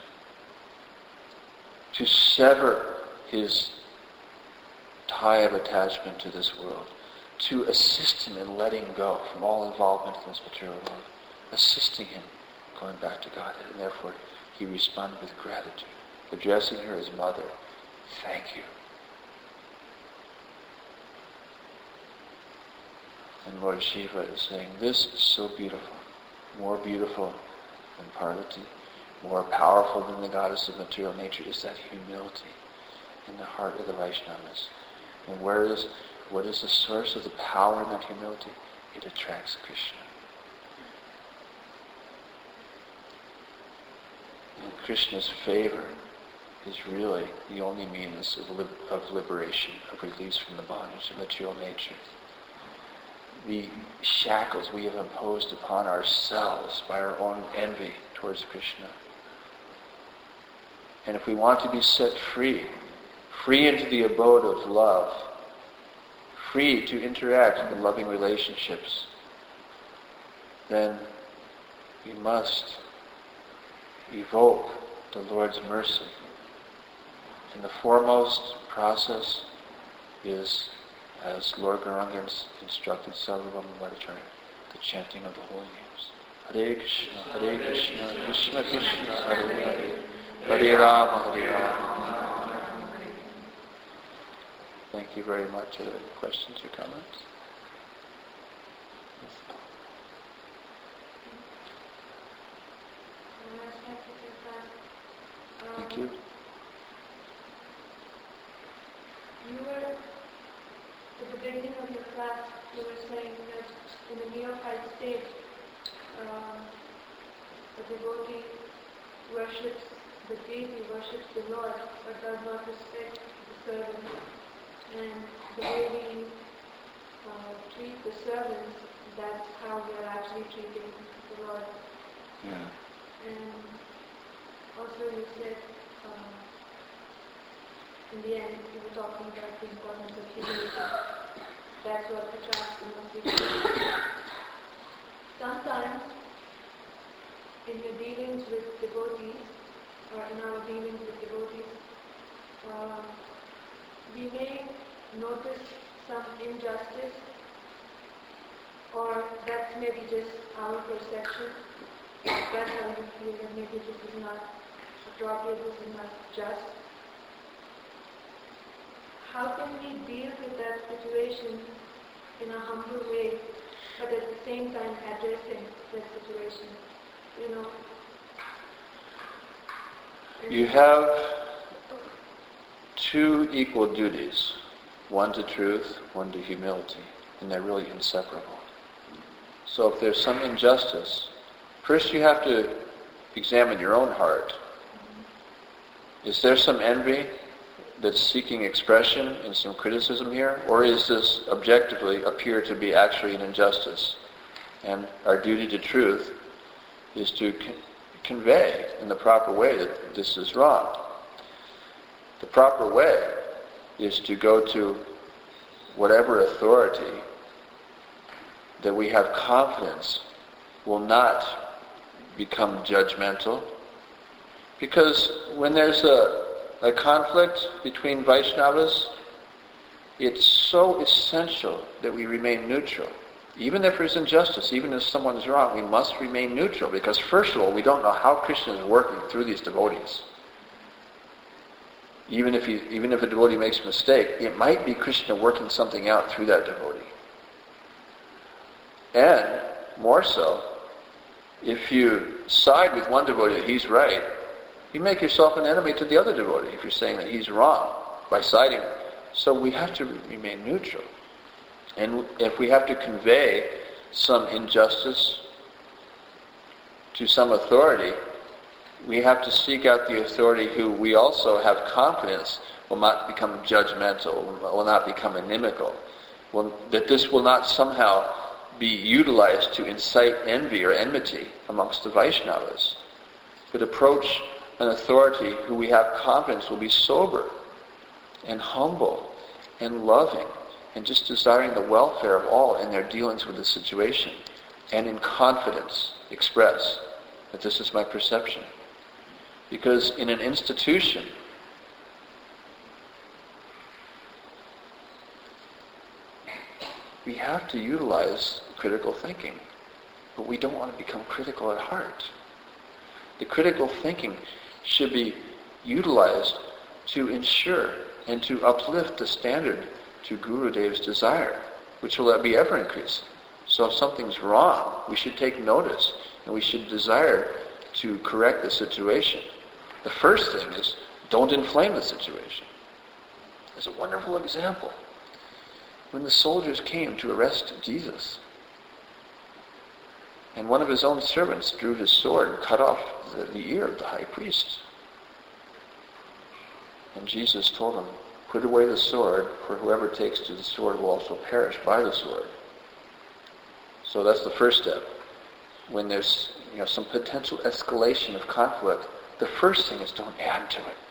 to sever his tie of attachment to this world, to assist him in letting go from all involvement in this material world, assisting him going back to Godhead. And therefore he responded with gratitude, addressing her as mother. Thank you. And Lord Shiva is saying, this is so beautiful, more beautiful than Parvati, more powerful than the goddess of material nature, is that humility in the heart of the Vaishnavas. And what is the source of the power in that humility? It attracts Krishna. And Krishna's favor is really the only means of liberation, of release from the bondage of material nature. The shackles we have imposed upon ourselves by our own envy towards Krishna. And if we want to be set free into the abode of love, free to interact in loving relationships, then we must evoke the Lord's mercy. And the foremost process is, as Lord Gauranga instructed Sarvabhauma Bhattacharya, the chanting of the holy names. Hare Krishna, Krishna Krishna, Hare Hare, Hare Rama, Hare Rama. Thank you very much. Are there any questions or comments? Thank you. At the beginning of your class, you were saying that in the neophyte state, the devotee worships the deity, worships the Lord, but does not respect the servant. And the way we treat the servants, that's how we are actually treating the Lord. Yeah. And also you said, in the end, you were talking about the importance of humility. That's what attracts the most people. Sometimes, in your dealings with devotees, or in our dealings with devotees, we may notice some injustice, or that's maybe just our perception. That's how we feel that maybe this is not appropriate, this is not just. How can we deal with that situation in a humble way, but at the same time addressing that situation? You have two equal duties, one to truth, one to humility, and they're really inseparable. So if there's some injustice, first you have to examine your own heart. Is there some envy that's seeking expression and some criticism here? Or is this objectively appear to be actually an injustice? And our duty to truth is to convey in the proper way that this is wrong. The proper way is to go to whatever authority that we have confidence will not become judgmental. Because when there's a conflict between Vaishnavas, it's so essential that we remain neutral. Even if there's injustice, even if someone is wrong, we must remain neutral, because first of all, we don't know how Krishna is working through these devotees. Even if a devotee makes a mistake, it might be Krishna working something out through that devotee. And more so, if you side with one devotee that he's right, you make yourself an enemy to the other devotee if you're saying that he's wrong by siding. So we have to remain neutral. And if we have to convey some injustice to some authority, we have to seek out the authority who we also have confidence will not become judgmental, will not become inimical, that this will not somehow be utilized to incite envy or enmity amongst the Vaishnavas, but approach an authority who we have confidence will be sober and humble and loving and just desiring the welfare of all in their dealings with the situation, and in confidence express that this is my perception. Because in an institution, we have to utilize critical thinking, but we don't want to become critical at heart. The critical thinking should be utilized to ensure and to uplift the standard to Gurudev's desire, which will be ever increasing. So if something's wrong, we should take notice and we should desire to correct the situation. The first thing is, don't inflame the situation. There's a wonderful example. When the soldiers came to arrest Jesus, and one of his own servants drew his sword and cut off the ear of the high priest. And Jesus told him, put away the sword, for whoever takes to the sword will also perish by the sword. So that's the first step. When there's some potential escalation of conflict, the first thing is don't add to it.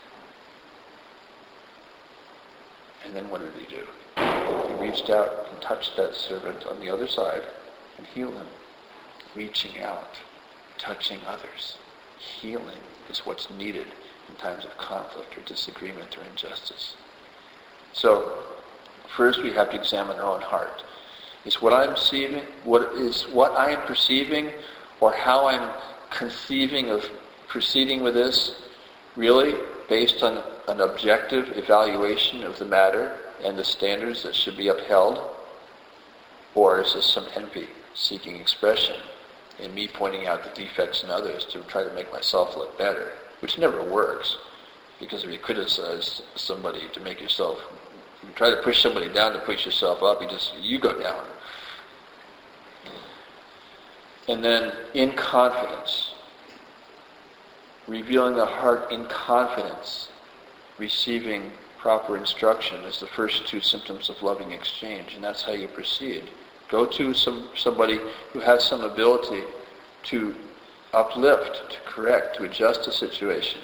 And then what did he do? He reached out and touched that servant on the other side and healed him. Reaching out, touching others. Healing is what's needed in times of conflict or disagreement or injustice. So, first we have to examine our own heart. Is what I am perceiving or how I'm conceiving of proceeding with this really based on an objective evaluation of the matter and the standards that should be upheld? Or is this some envy seeking expression in me pointing out the defects in others to try to make myself look better, which never works, because if you criticize somebody to make yourself, if you try to push somebody down to push yourself up, you go down. And then in confidence, revealing the heart in confidence, receiving proper instruction is the first two symptoms of loving exchange, and that's how you proceed. Go to somebody who has some ability to uplift, to correct, to adjust a situation.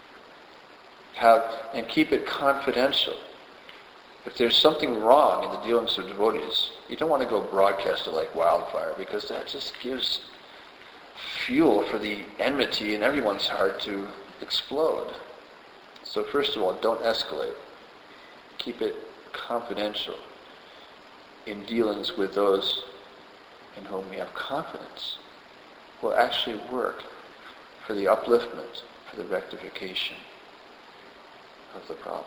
And keep it confidential. If there's something wrong in the dealings of devotees, you don't want to go broadcast it like wildfire, because that just gives fuel for the enmity in everyone's heart to explode. So first of all, don't escalate. Keep it confidential in dealings with those in whom we have confidence will actually work for the upliftment, for the rectification of the problem.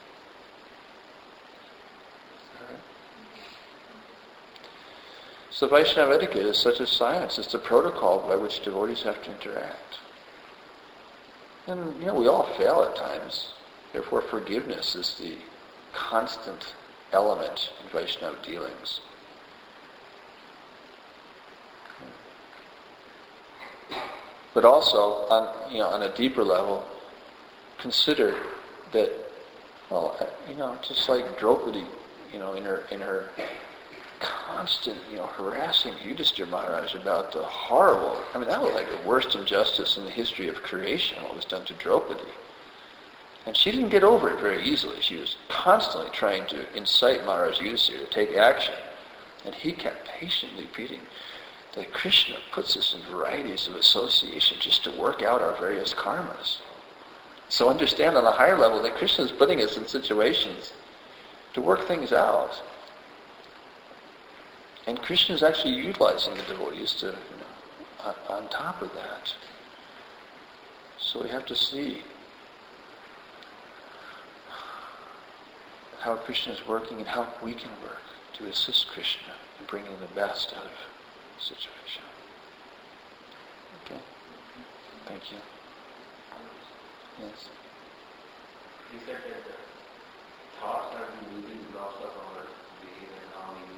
All right. So Vaishnava etiquette is such a science. It's the protocol by which devotees have to interact. And, we all fail at times. Therefore, forgiveness is the constant element in Vaishnava dealings. But also, on a deeper level, consider that, just like Draupadi, in her constant, harassing Yudhishthira Maharaj about the horrible, that was like the worst injustice in the history of creation, what was done to Draupadi. And she didn't get over it very easily. She was constantly trying to incite Maharaj Yudhishthira to take action. And he kept patiently repeating that Krishna puts us in varieties of association just to work out our various karmas. So understand on a higher level that Krishna is putting us in situations to work things out. And Krishna is actually utilizing the devotees to, on top of that. So we have to see how Krishna is working and how we can work to assist Krishna in bringing the best out of the situation. Okay? Thank you. Yes? You said that the thoughts are the building blocks of our behavior and how we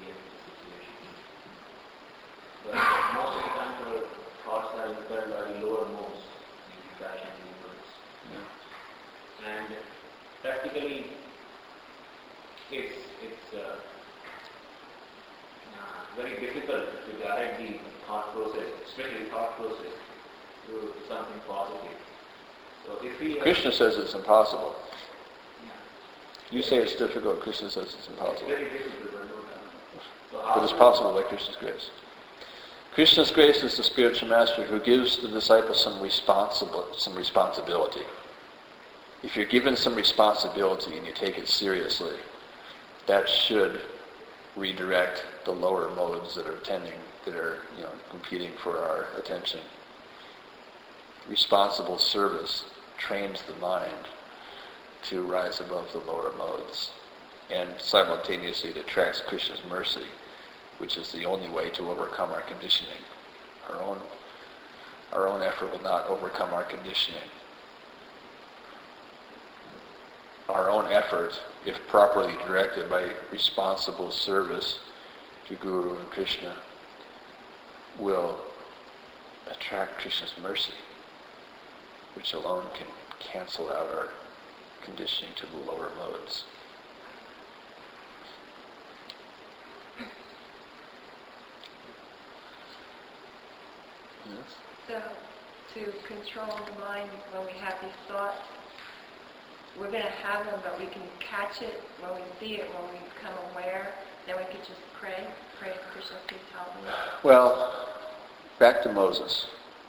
inspired by the lower modes, the passion and ignorance. Yeah. And practically, it's very difficult to direct the thought process, especially thought process, to something positive. So if we Krishna says it's impossible. Yeah. You say it's difficult, Krishna says it's It's impossible. very difficult, but no doubt. So But it's possible by Krishna's grace. Krishna's grace is the spiritual master who gives the disciple some responsibility. If you're given some responsibility and you take it seriously, that should redirect the lower modes that are competing for our attention. Responsible service trains the mind to rise above the lower modes, and simultaneously it attracts Krishna's mercy, which is the only way to overcome our conditioning. Our own effort will not overcome our conditioning. Our own effort, if properly directed by responsible service to Guru and Krishna, will attract Krishna's mercy, which alone can cancel out our conditioning to the lower modes. Yes? So, to control the mind when we have these thoughts, we're going to have them, but we can catch it when we see it, when we become aware. Then we can just pray, Krishna, please help me. Well, back to Moses.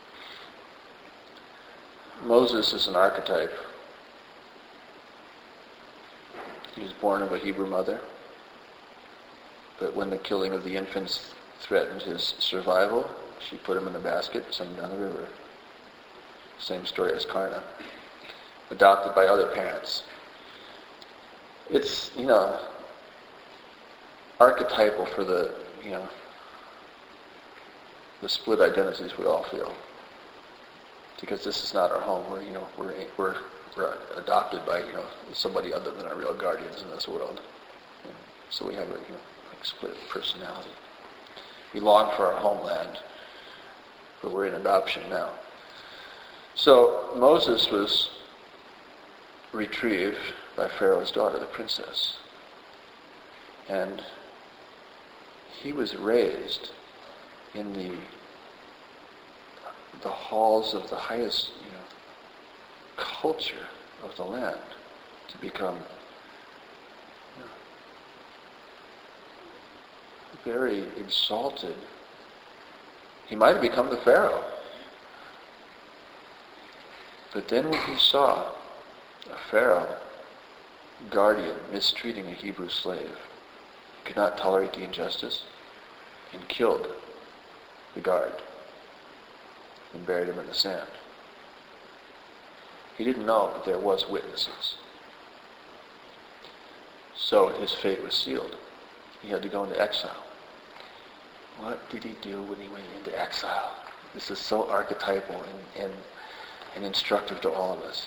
Moses is an archetype. He was born of a Hebrew mother, but when the killing of the infants threatened his survival, she put him in a basket and sent him down the river. Same story as Karna. Adopted by other parents. It's, archetypal for the split identities we all feel. Because this is not our home. We're adopted by, somebody other than our real guardians in this world. So we have a, split personality. We long for our homeland, but we're in adoption now. So Moses was retrieved by Pharaoh's daughter, the princess. And he was raised in the halls of the highest culture of the land to become very exalted. He might have become the Pharaoh. But then when he saw a Pharaoh, guardian, mistreating a Hebrew slave, could not tolerate the injustice, and killed the guard and buried him in the sand. He didn't know that there was witnesses. So his fate was sealed. He had to go into exile. What did he do when he went into exile? This is so archetypal and instructive to all of us.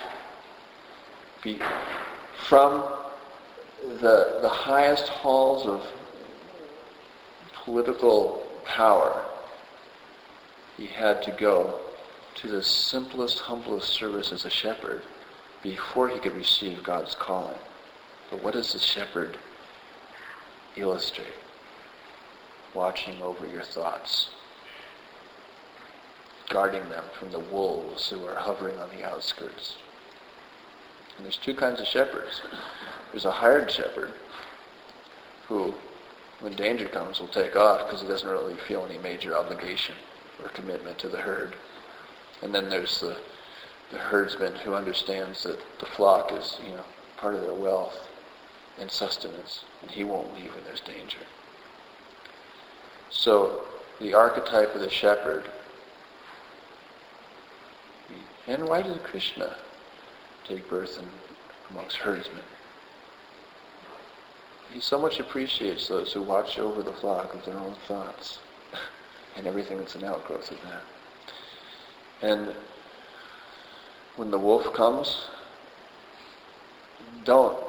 From the highest halls of political power, he had to go to the simplest, humblest service as a shepherd before he could receive God's calling. But what does the shepherd illustrate? Watching over your thoughts, guarding them from the wolves who are hovering on the outskirts. And there's two kinds of shepherds. There's a hired shepherd who, when danger comes, will take off because he doesn't really feel any major obligation or commitment to the herd. And then there's the herdsman who understands that the flock is, part of their wealth and sustenance, and he won't leave when there's danger. So the archetype of the shepherd. And why did Krishna take birth amongst herdsmen? He so much appreciates those who watch over the flock of their own thoughts and everything that's an outgrowth of that. And when the wolf comes, don't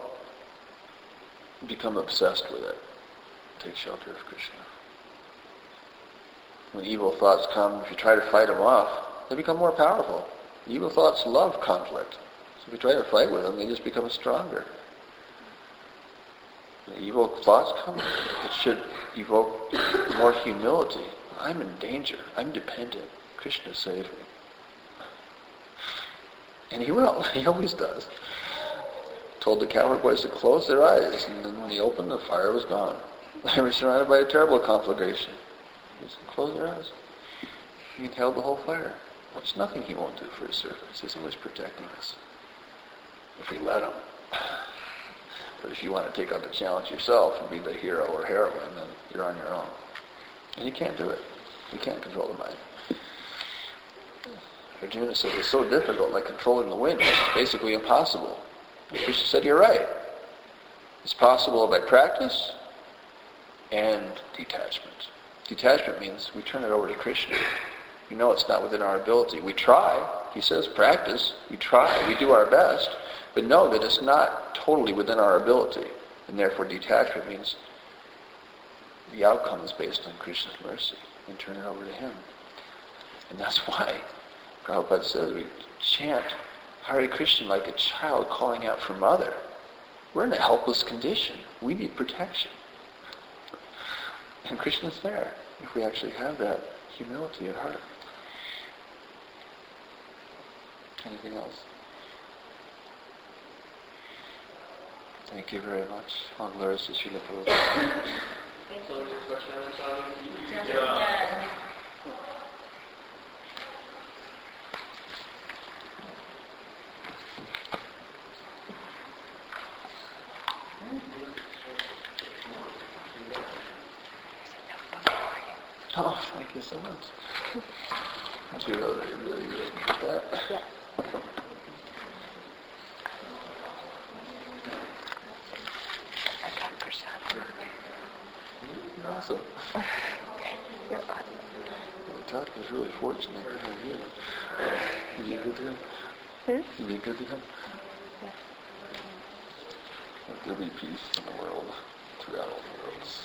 become obsessed with it. Take shelter of Krishna. When evil thoughts come, if you try to fight them off, they become more powerful. Evil thoughts love conflict. So if you try to fight with them, they just become stronger. When evil thoughts come, it should evoke more humility. I'm in danger. I'm dependent. Krishna save me. And he will. He always does. Told the cowherd boys to close their eyes, and then when he opened, the fire was gone. They were surrounded by a terrible conflagration. He said, close their eyes. He inhaled the whole fire. There's nothing he won't do for his servants. He's always protecting us. If we let him. But if you want to take on the challenge yourself and be the hero or heroine, then you're on your own. And you can't do it. You can't control the mind. Arjuna said it's so difficult, like controlling the wind. It's basically impossible. Krishna said, you're right. It's possible by practice and detachment. Detachment means we turn it over to Krishna. We know it's not within our ability. We try. He says practice. We try. We do our best. But know that it's not totally within our ability. And therefore detachment means the outcome is based on Krishna's mercy. And turn it over to him. And that's why Prabhupada says we chant Hare Krishna like a child calling out for mother. We're in a helpless condition. We need protection. And Krishna's there if we actually have that humility at heart. Anything else? Thank you very much. All glories to Srila Prabhupada. Oh, thank you so much. Did you really get that? Yeah. I got prasad. Awesome. You're on. Todd was really fortunate to have you. You be good to him? You be good to him? Yeah. Let there be peace in the world, throughout all the worlds.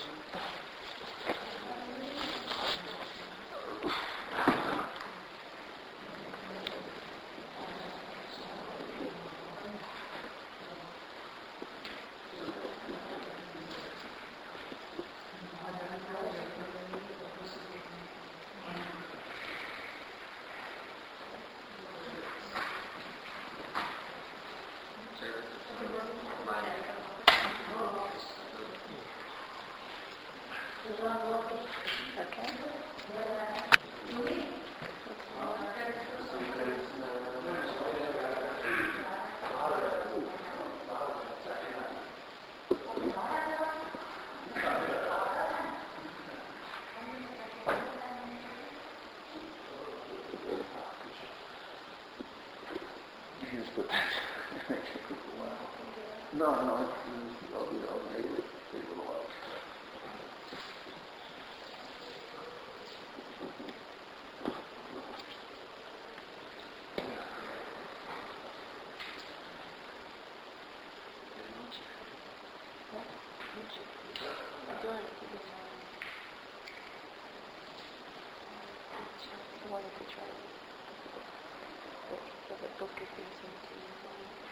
Okay. You just put that. No, I'll do that. Take a little while. I wanted to try it. The book is easy to use.